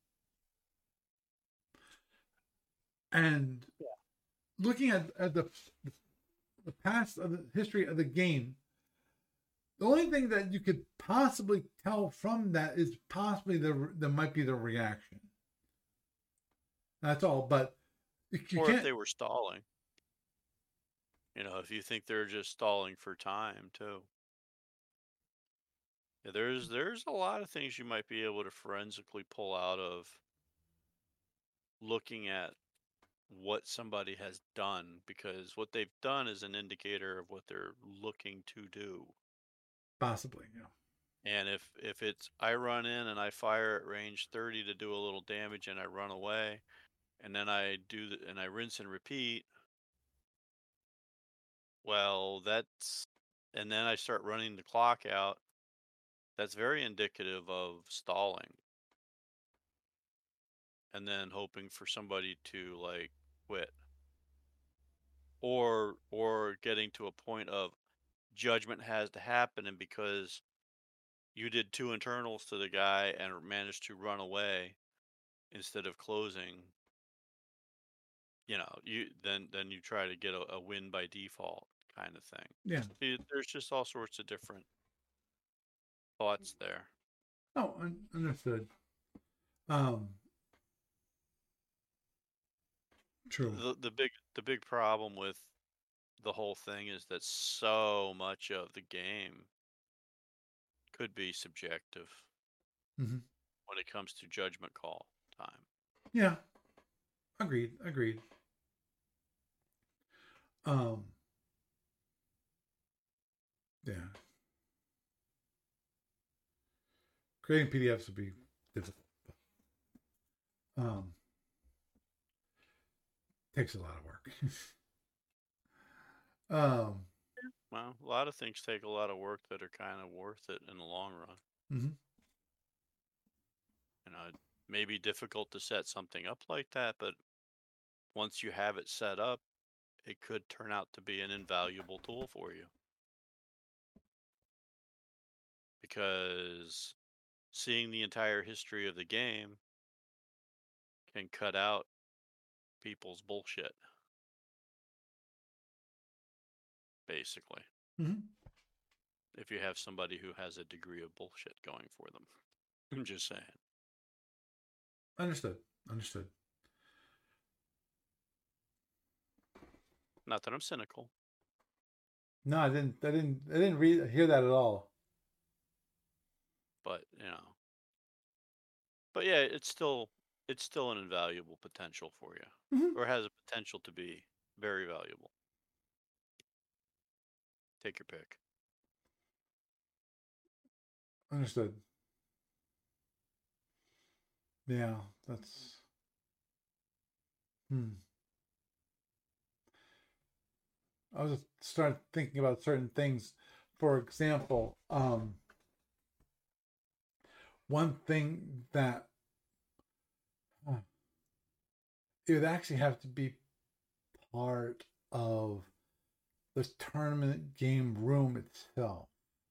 And looking at the past of the history of the game, the only thing that you could possibly tell from that is possibly there might be the reaction. That's all. But you Or if can't. they were stalling. If you think they're just stalling for time too. Yeah, there's a lot of things you might be able to forensically pull out of looking at what somebody has done, because what they've done is an indicator of what they're looking to do. Possibly, yeah. And if it's I run in and I fire at range 30 to do a little damage and I run away, and then I rinse and repeat, well, and then I start running the clock out, that's very indicative of stalling, and then hoping for somebody to like quit, or getting to a point of judgment has to happen, and because you did two internals to the guy and managed to run away instead of closing, then you try to get a win by default kind of thing. Yeah. There's just all sorts of different thoughts there. Oh, understood. Um, true. The big problem with the whole thing is that so much of the game could be subjective Mm-hmm. when it comes to judgment call time. Yeah. Agreed. Agreed. Um, yeah. Creating PDFs would be difficult. Um, takes a lot of work. um, Well, a lot of things take a lot of work that are kind of worth it in the long run. mm-hmm. It may be difficult to set something up like that, but once you have it set up, it could turn out to be an invaluable tool for you. Because seeing the entire history of the game can cut out people's bullshit, basically. Mm-hmm. If you have somebody who has a degree of bullshit going for them. I'm just saying. Understood. Understood. Not that I'm cynical, No, I didn't hear that at all. but but yeah, it's still an invaluable potential for you, Hmm. or has a potential to be very valuable. Take your pick. Understood. Yeah, that's. Hmm. I was just started thinking about certain things. For example, one thing that it would actually have to be part of the tournament game room itself,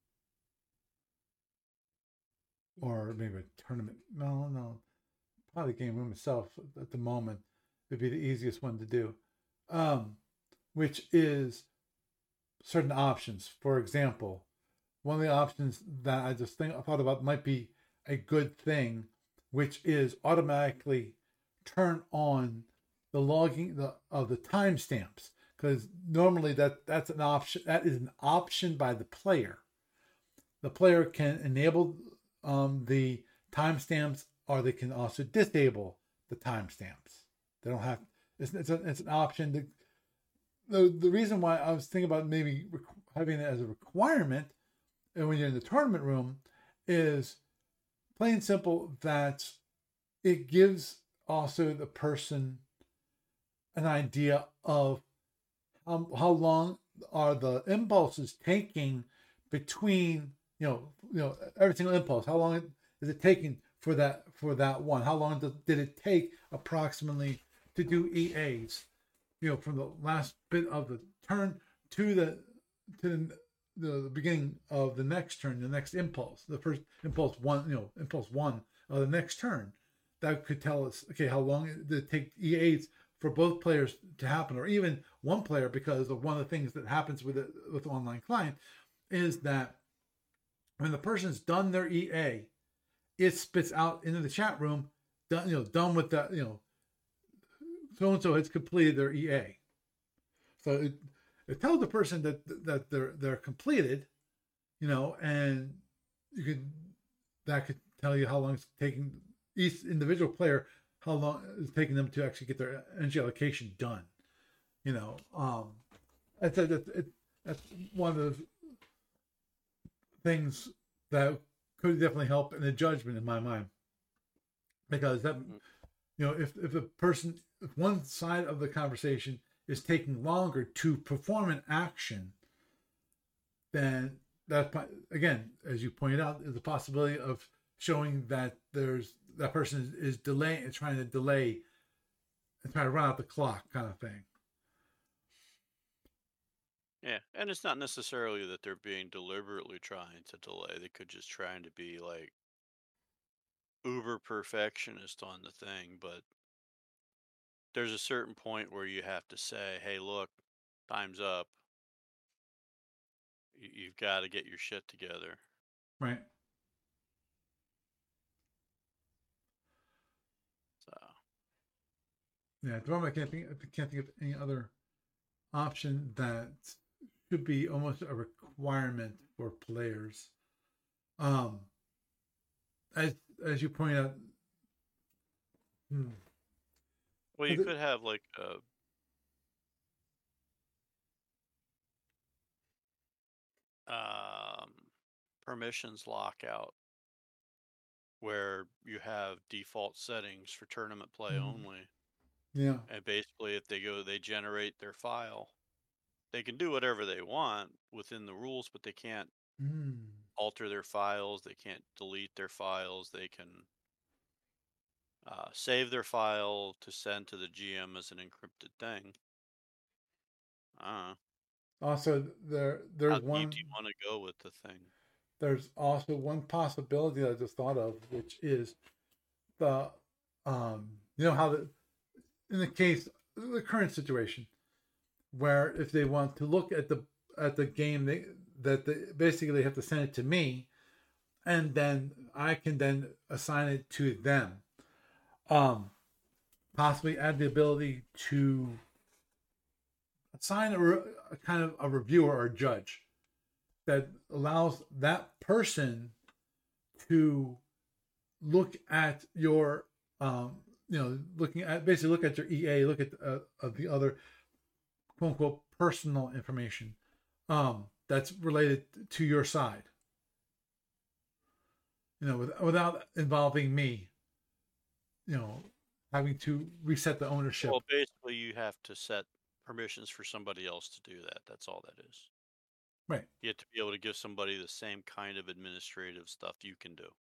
or maybe a tournament. No, probably the game room itself at the moment would be the easiest one to do. Um, which is certain options. For example, one of the options that I just thought about might be a good thing, which is automatically turn on the logging of the timestamps, because normally that's an option. That is an option by the player. The player can enable the timestamps, or they can also disable the timestamps. They don't have. It's an option. The reason why I was thinking about maybe having it as a requirement, and when you're in the tournament room, is plain and simple that it gives also the person an idea of how long are the impulses taking between every single impulse. How long is it taking for that one? How long did it take approximately to do EAs? From the last bit of the turn to the beginning of the next turn, the next impulse, the first impulse one of the next turn. That could tell us, okay, how long did it take EAs for both players to happen, or even one player, because of one of the things that happens with the online client is that when the person's done their EA, it spits out into the chat room, done with that, so and so has completed their EA. So it tells the person that they're completed, and you could that could tell you how long it's taking each individual player, how long it's taking them to actually get their energy allocation done. You know, that's that's one of the things that could definitely help in the judgment in my mind, because that Mm. if a person, if one side of the conversation is taking longer to perform an action, then that, again, as you pointed out, is a possibility of showing that that person is delaying, trying to delay and trying to run out the clock, kind of thing. Yeah, and it's not necessarily that they're being deliberately trying to delay. They could just trying to be like uber perfectionist on the thing, but there's a certain point where you have to say, "Hey, look, time's up. You've got to get your shit together." Right. So, Yeah. At the moment, I can't think of any other option that should be almost a requirement for players. Um, as as you point out, hmm, well, you could have like a um, permissions lockout where you have default settings for tournament play only. yeah. And basically, if they generate their file, they can do whatever they want within the rules, but they can't Mm. alter their files. They can't delete their files. They can save their file to send to the GM as an encrypted thing. Also, How deep do you want to go with the thing? there's also one possibility I just thought of, which is the how in the case, the current situation, where if they want to look at the game, basically they have to send it to me, and then I can then assign it to them. Um, Possibly add the ability to assign a kind of a reviewer or a judge that allows that person to look at your, basically look at your EA, look at the other quote unquote personal information that's related to your side. Without involving me, having to reset the ownership. Well, basically, you have to set permissions for somebody else to do that. That's all that is. Right. You have to be able to give somebody the same kind of administrative stuff you can do.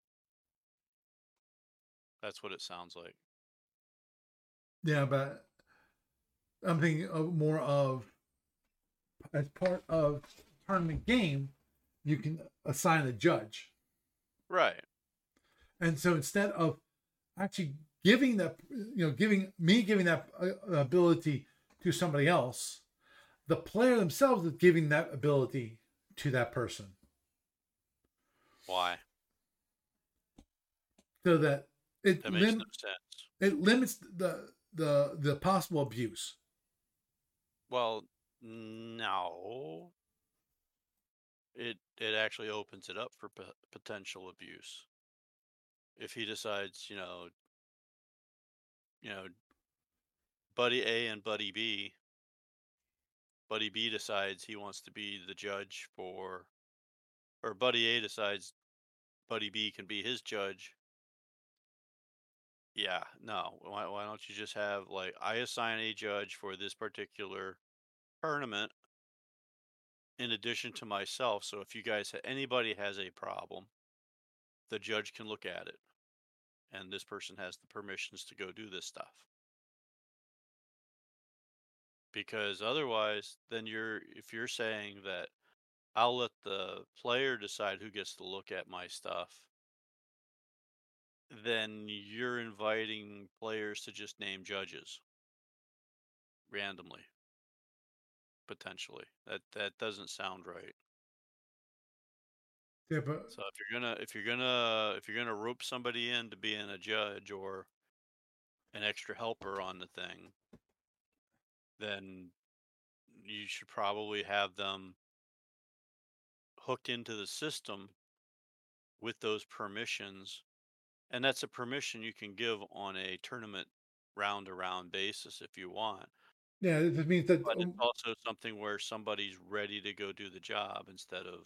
That's what it sounds like. Yeah, but I'm thinking of more of, as part of tournament game, you can assign a judge. Right. And so instead of actually giving that ability to somebody else, the player themselves is giving that ability to that person. Why? So that makes no sense. It limits the possible abuse. Well, no. It actually opens it up for potential abuse. If he decides, Buddy A and Buddy B decides he wants to be the judge or Buddy A decides Buddy B can be his judge. Yeah, no. Why don't you just have, like, I assign a judge for this particular tournament in addition to myself. So if you guys, anybody has a problem, the judge can look at it. And this person has the permissions to go do this stuff. Because otherwise, then if you're saying that I'll let the player decide who gets to look at my stuff, then you're inviting players to just name judges randomly, potentially. That doesn't sound right. Yeah, but so if you're gonna rope somebody in to being a judge or an extra helper on the thing, then you should probably have them hooked into the system with those permissions. And that's a permission you can give on a tournament round-to-round basis if you want. Yeah, it means that. But it's also something where somebody's ready to go do the job instead of,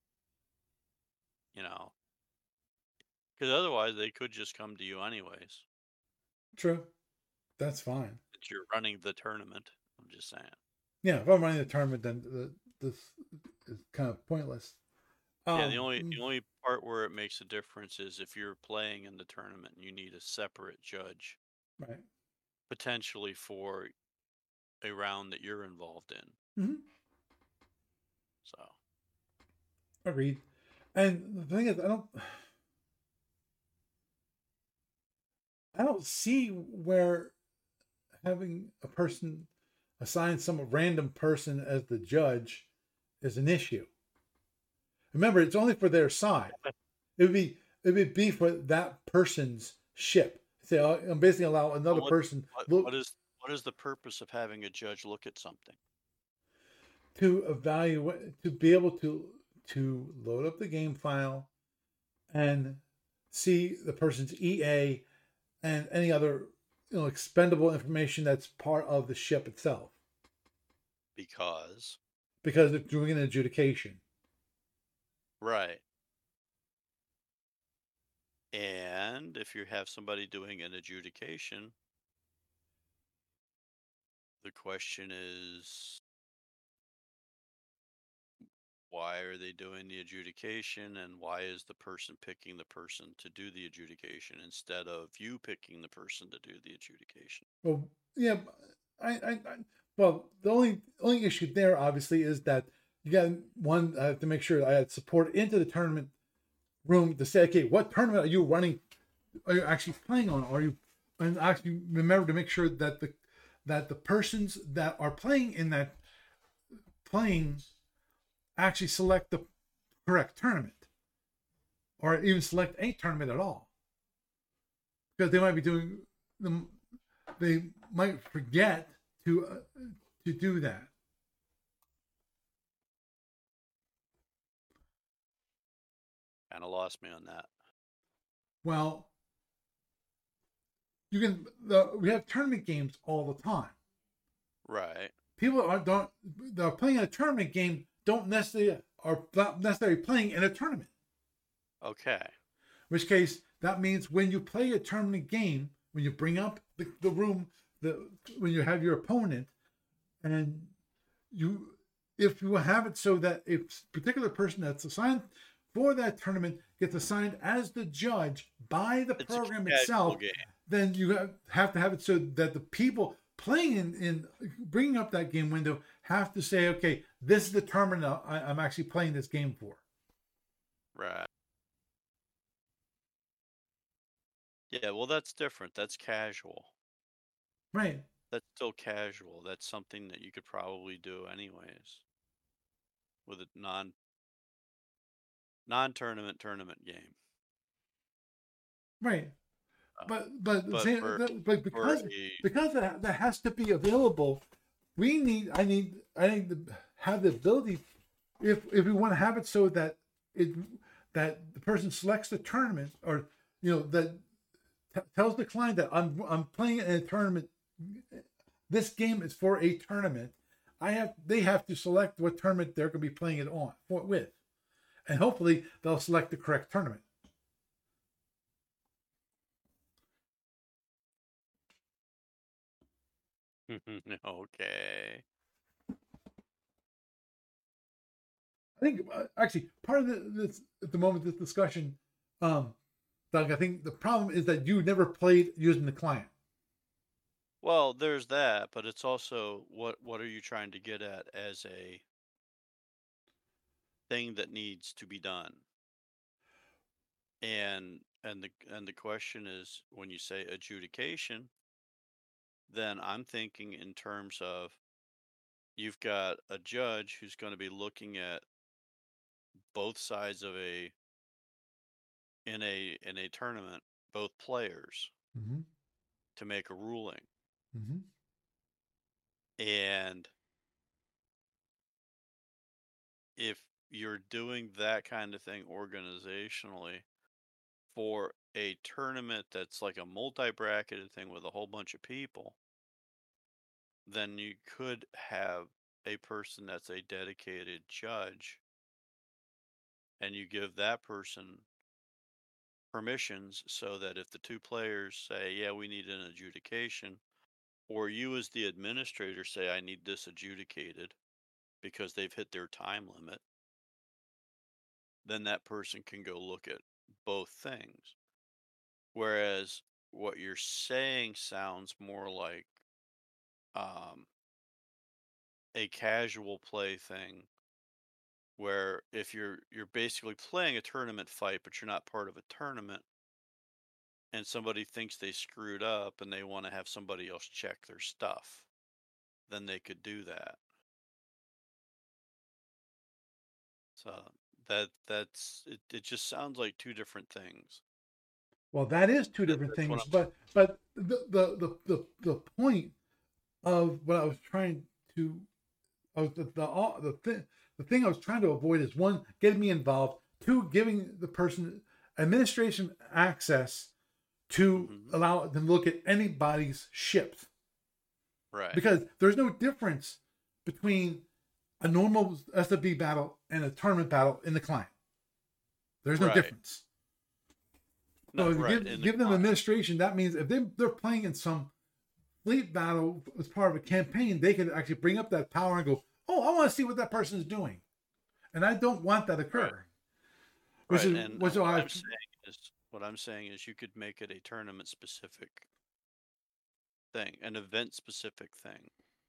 because otherwise they could just come to you anyways. True. That's fine. If you're running the tournament, I'm just saying. Yeah, if I'm running the tournament, then this is kind of pointless. Yeah, the only part where it makes a difference is if you're playing in the tournament and you need a separate judge, right? Potentially for a round that you're involved in. Mm-hmm. So, agreed. And the thing is, I don't see where having a person assign some random person as the judge is an issue. Remember, it's only for their side. It would be for that person's ship. Say, I'm basically allow another person. What is the purpose of having a judge look at something? To evaluate, to be able to load up the game file and see the person's EA and any other expendable information that's part of the ship itself. Because they're doing an adjudication. Right. And if you have somebody doing an adjudication, the question is, why are they doing the adjudication, and why is the person picking the person to do the adjudication instead of you picking the person to do the adjudication? Well, yeah, well, the only issue there obviously is that you got one. I have to make sure I had support into the tournament room to say, okay, what tournament are you running? Are you actually playing on? Are you, and actually remember to make sure that the persons that are playing in that actually select the correct tournament, or even select a tournament at all, because they might be doing them. They might forget to do that. kind of lost me on that. Well, we have tournament games all the time. Right. People they're playing a tournament game don't necessarily are not necessarily playing in a tournament. Okay. In which case, that means when you play a tournament game, when you bring up the room, when you have your opponent, and if you have it so that a particular person that's assigned for that tournament gets assigned as the judge by the program itself, game. then you have to have it so that the people playing in bringing up that game window have to say, okay, this is the tournament I'm actually playing this game for. Right. Yeah, well, that's different. That's casual. Right. That's still casual. That's something that you could probably do anyways with a non-tournament tournament game. Right. But because that has to be available, I need to have the ability, if we want to have it so that that the person selects the tournament, or that tells the client that I'm playing in a tournament. This game is for a tournament. They have to select what tournament they're going to be playing it with, and hopefully they'll select the correct tournament. Okay. I think actually part of this at the moment, this discussion, Doug, I think the problem is that you never played using the client. Well, there's that, but it's also what are you trying to get at as a thing that needs to be done? And the question is, when you say adjudication, then I'm thinking in terms of you've got a judge who's going to be looking at both sides of in a tournament, both players, Mm-hmm. to make a ruling. Mm-hmm. And if you're doing that kind of thing organizationally for a tournament that's like a multi-bracketed thing with a whole bunch of people, then you could have a person that's a dedicated judge, and you give that person permissions so that if the two players say, yeah, we need an adjudication, or you as the administrator say, I need this adjudicated because they've hit their time limit, then that person can go look at both things. Whereas what you're saying sounds more like a casual play thing, where if you're basically playing a tournament fight, but you're not part of a tournament, and somebody thinks they screwed up and they want to have somebody else check their stuff, then they could do that. So that's it. It just sounds like two different things. Well, that is two different things, but the point of what I was trying to, the thing I was trying to avoid is, one, getting me involved, two, giving the person administration access to allow them to look at anybody's ships. Right. Because there's no difference between a normal SFB battle and a tournament battle in the client. There's no difference. So give them administration. That means if they're playing in some fleet battle as part of a campaign, they can actually bring up that power and go, oh, I want to see what that person is doing. And I don't want that occurring. Right. What I'm saying is you could make it a tournament specific thing, an event specific thing.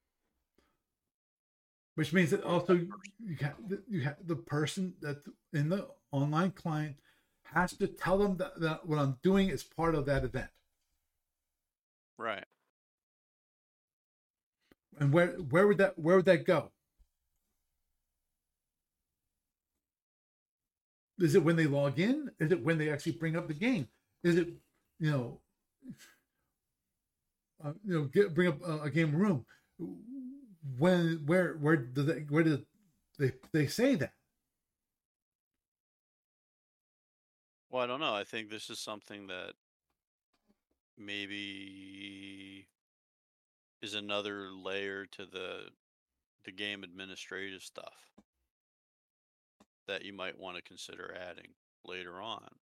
Which means that also you have the person that's in the online client has to tell them that what I'm doing is part of that event. Right. And where would that go? Is it when they log in? Is it when they actually bring up the game? Is it bring up a game room? Where do they say that? Well, I don't know. I think this is something that maybe is another layer to the game administrative stuff that you might want to consider adding later on.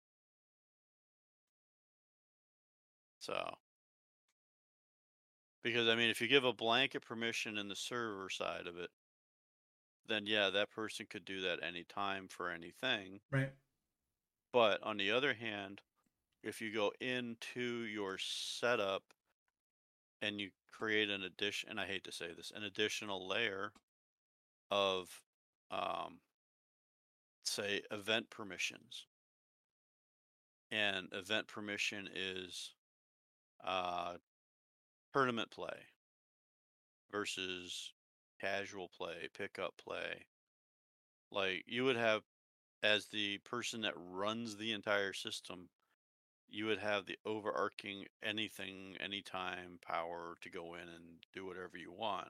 So, because I mean, if you give a blanket permission in the server side of it, then yeah, that person could do that anytime for anything. Right. But on the other hand, if you go into your setup and you create an addition, and I hate to say this, an additional layer of, um, say, event permissions. And event permission is uh, tournament play versus casual play, pickup play. Like you would have, as the person that runs the entire system, you would have the overarching anything, anytime power to go in and do whatever you want.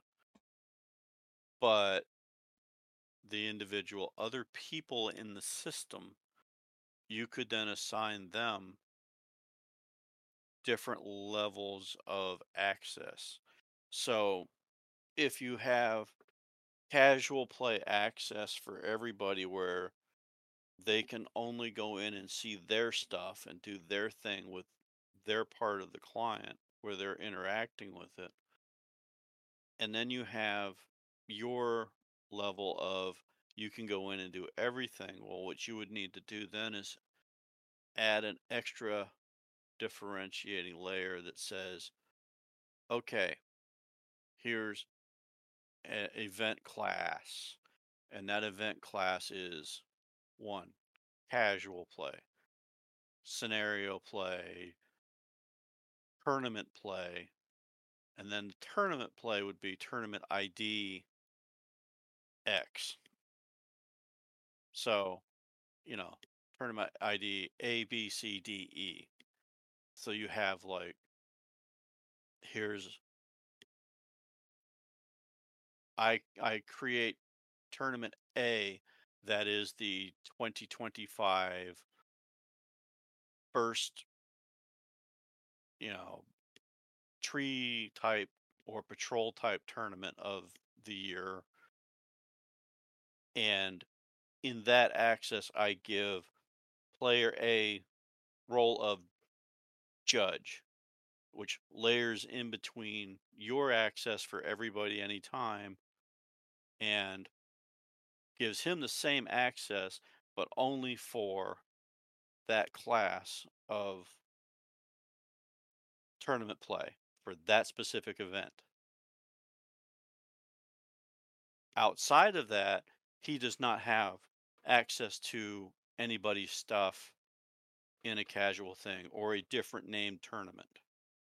But the individual other people in the system, you could then assign them different levels of access. So if you have casual play access for everybody where they can only go in and see their stuff and do their thing with their part of the client where they're interacting with it. And then you have your level of you can go in and do everything. Well, what you would need to do then is add an extra differentiating layer that says, okay, here's an event class, and that event class is one, casual play, scenario play, tournament play, and then tournament play would be tournament ID X. So, you know, tournament ID A, B, C, D, E. So you have like, here's I create tournament A that is the 2025 first, you know, tree type or patrol type tournament of the year. And in that access, I give player A role of judge, which layers in between your access for everybody anytime and gives him the same access, but only for that class of tournament play for that specific event. Outside of that, he does not have access to anybody's stuff in a casual thing or a different named tournament.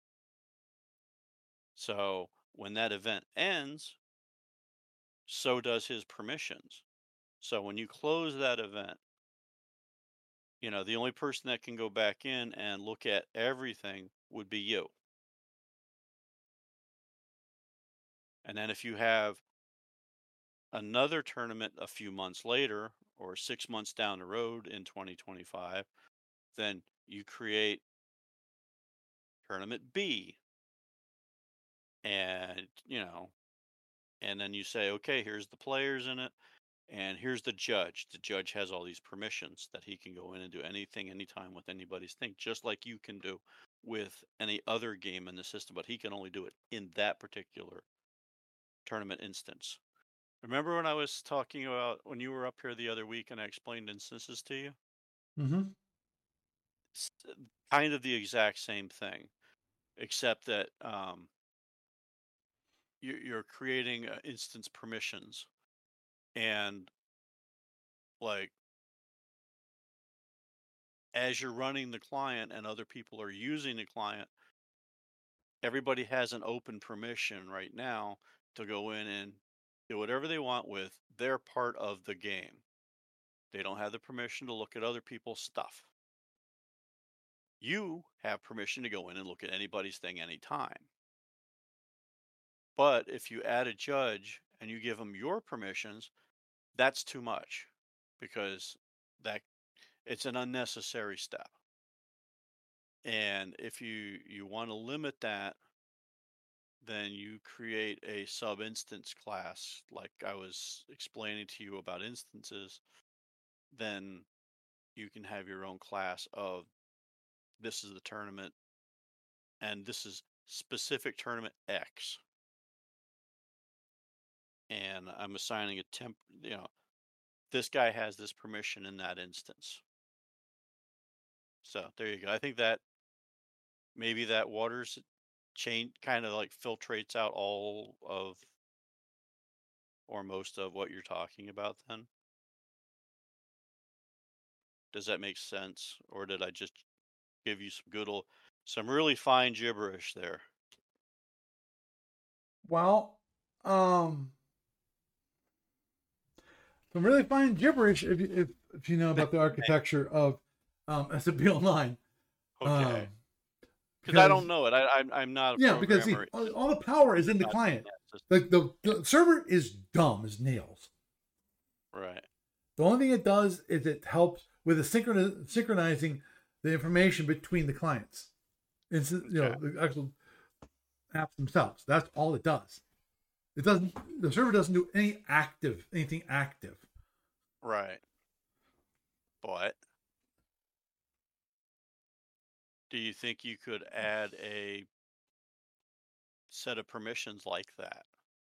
So when that event ends, so does his permissions. So when you close that event, the only person that can go back in and look at everything would be you. And then if you have another tournament a few months later or 6 months down the road in 2025, then you create tournament B and, and then you say, okay, here's the players in it. And here's the judge. The judge has all these permissions that he can go in and do anything, anytime with anybody's thing, just like you can do with any other game in the system, but he can only do it in that particular tournament instance. Remember when I was talking about when you were up here the other week and I explained instances to you? Mm-hmm. It's kind of the exact same thing, except that you're creating instance permissions and like as you're running the client and other people are using the client, everybody has an open permission right now to go in and do whatever they want with their part of the game. They don't have the permission to look at other people's stuff. You have permission to go in and look at anybody's thing anytime. But if you add a judge and you give them your permissions, that's too much because that It's an unnecessary step. And if you want to limit that, then you create a sub-instance class, like I was explaining to you about instances. Then you can have your own class of this is the tournament, and this is specific tournament X. And I'm assigning a temp, this guy has this permission in that instance. So there you go. I think that maybe that waters chain kind of like filtrates out all of or most of what you're talking about then. Does that make sense? Or did I just give you some really fine gibberish there? Well, some really fine gibberish if you know about the architecture of SMP Online. Okay. Because I don't know it. I'm not a yeah, because see, programmer. all the power is in the client. Like the server is dumb as nails. Right. The only thing it does is it helps with the synchronizing the information between the clients. It's the actual apps themselves. That's all it does. It doesn't. The server doesn't do anything active. Right. But do you think you could add a set of permissions like that?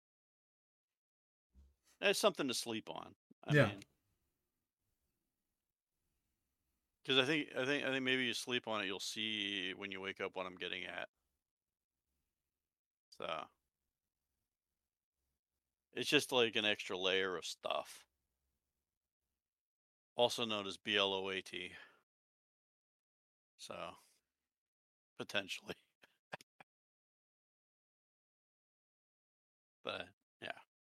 It's something to sleep on. I mean, because I think maybe you sleep on it, you'll see when you wake up what I'm getting at. So it's just like an extra layer of stuff, also known as BLOAT. So potentially, but yeah.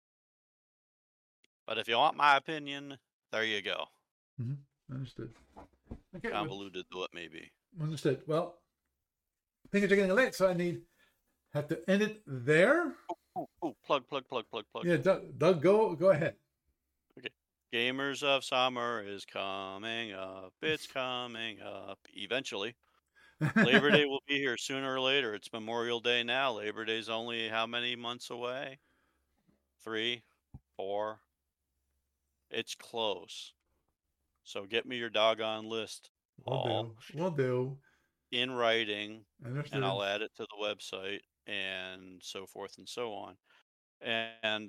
But if you want my opinion, there you go. Mm-hmm. Understood. Okay, convoluted though it may be. Understood. Well, things are getting late, so I have to end it there. Oh, plug. Yeah, Doug, go ahead. Okay. Gamers of Summer is coming up. It's coming up eventually. Labor Day will be here sooner or later. It's Memorial Day now. Labor Day's only how many months away? 3, 4. It's close. So get me your doggone list. Will do. In writing. Understood. And I'll add it to the website and so forth and so on. And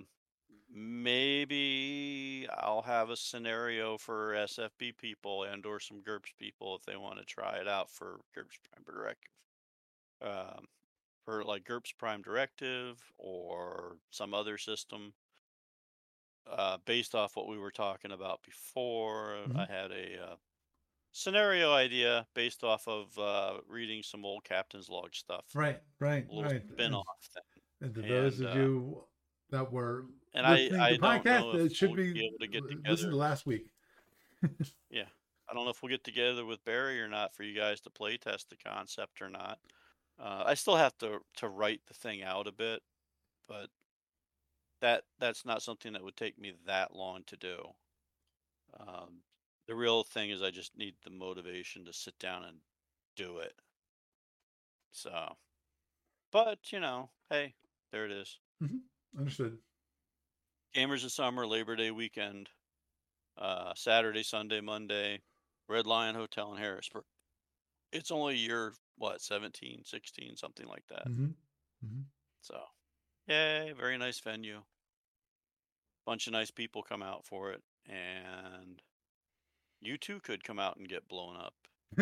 maybe I'll have a scenario for SFB people and or some GURPS people if they want to try it out for GURPS Prime Directive. For like GURPS Prime Directive or some other system. Based off what we were talking about before, I had a scenario idea based off of reading some old Captain's Log stuff. Right. A little spin-off thing. And to those of you that were listening to the podcast, it should be able to get together. Listen to last week. Yeah. I don't know if we'll get together with Barry or not for you guys to play test the concept or not. I still have to write the thing out a bit, but that's not something that would take me that long to do. The real thing is I just need the motivation to sit down and do it. So, but hey, there it is. Understood. Gamers of Summer, Labor Day weekend, Saturday, Sunday, Monday, Red Lion Hotel in Harrisburg. It's only year, 17, 16, something like that. So, yay, very nice venue. Bunch of nice people come out for it, and you too could come out and get blown up.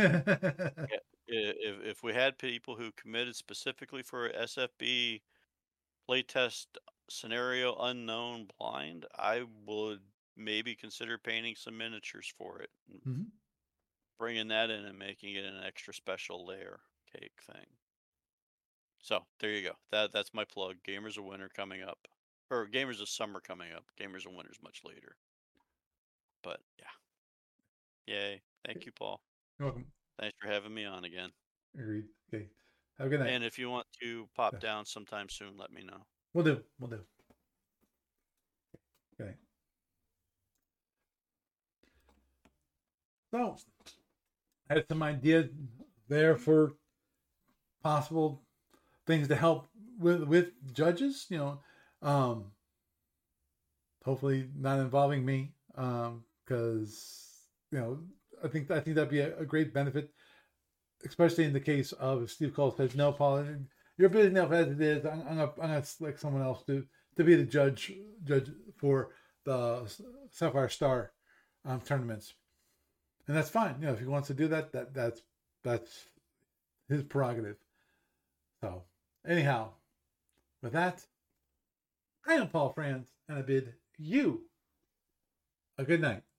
If we had people who committed specifically for SFB playtest scenario unknown blind, I would maybe consider painting some miniatures for it. Bringing that in and making it an extra special layer cake thing. So there you go. That's my plug. Gamers of Winter coming up. Or Gamers of Summer coming up. Gamers of Winter's much later. But yeah. Yay. Thank you, Paul. You're welcome. Thanks for having me on again. Agreed. Okay. Have a good night. And if you want to pop down sometime soon, let me know. We'll do. Okay. So I had some ideas there for possible things to help with judges. Hopefully not involving me, because I think that'd be a great benefit, especially in the case of if Steve Cole says no, Paul, you're busy enough as it is. I'm gonna select someone else to be the judge for the Sapphire Star tournaments, and that's fine. If he wants to do that, that's his prerogative. So anyhow, with that, I am Paul Franz, and I bid you a good night.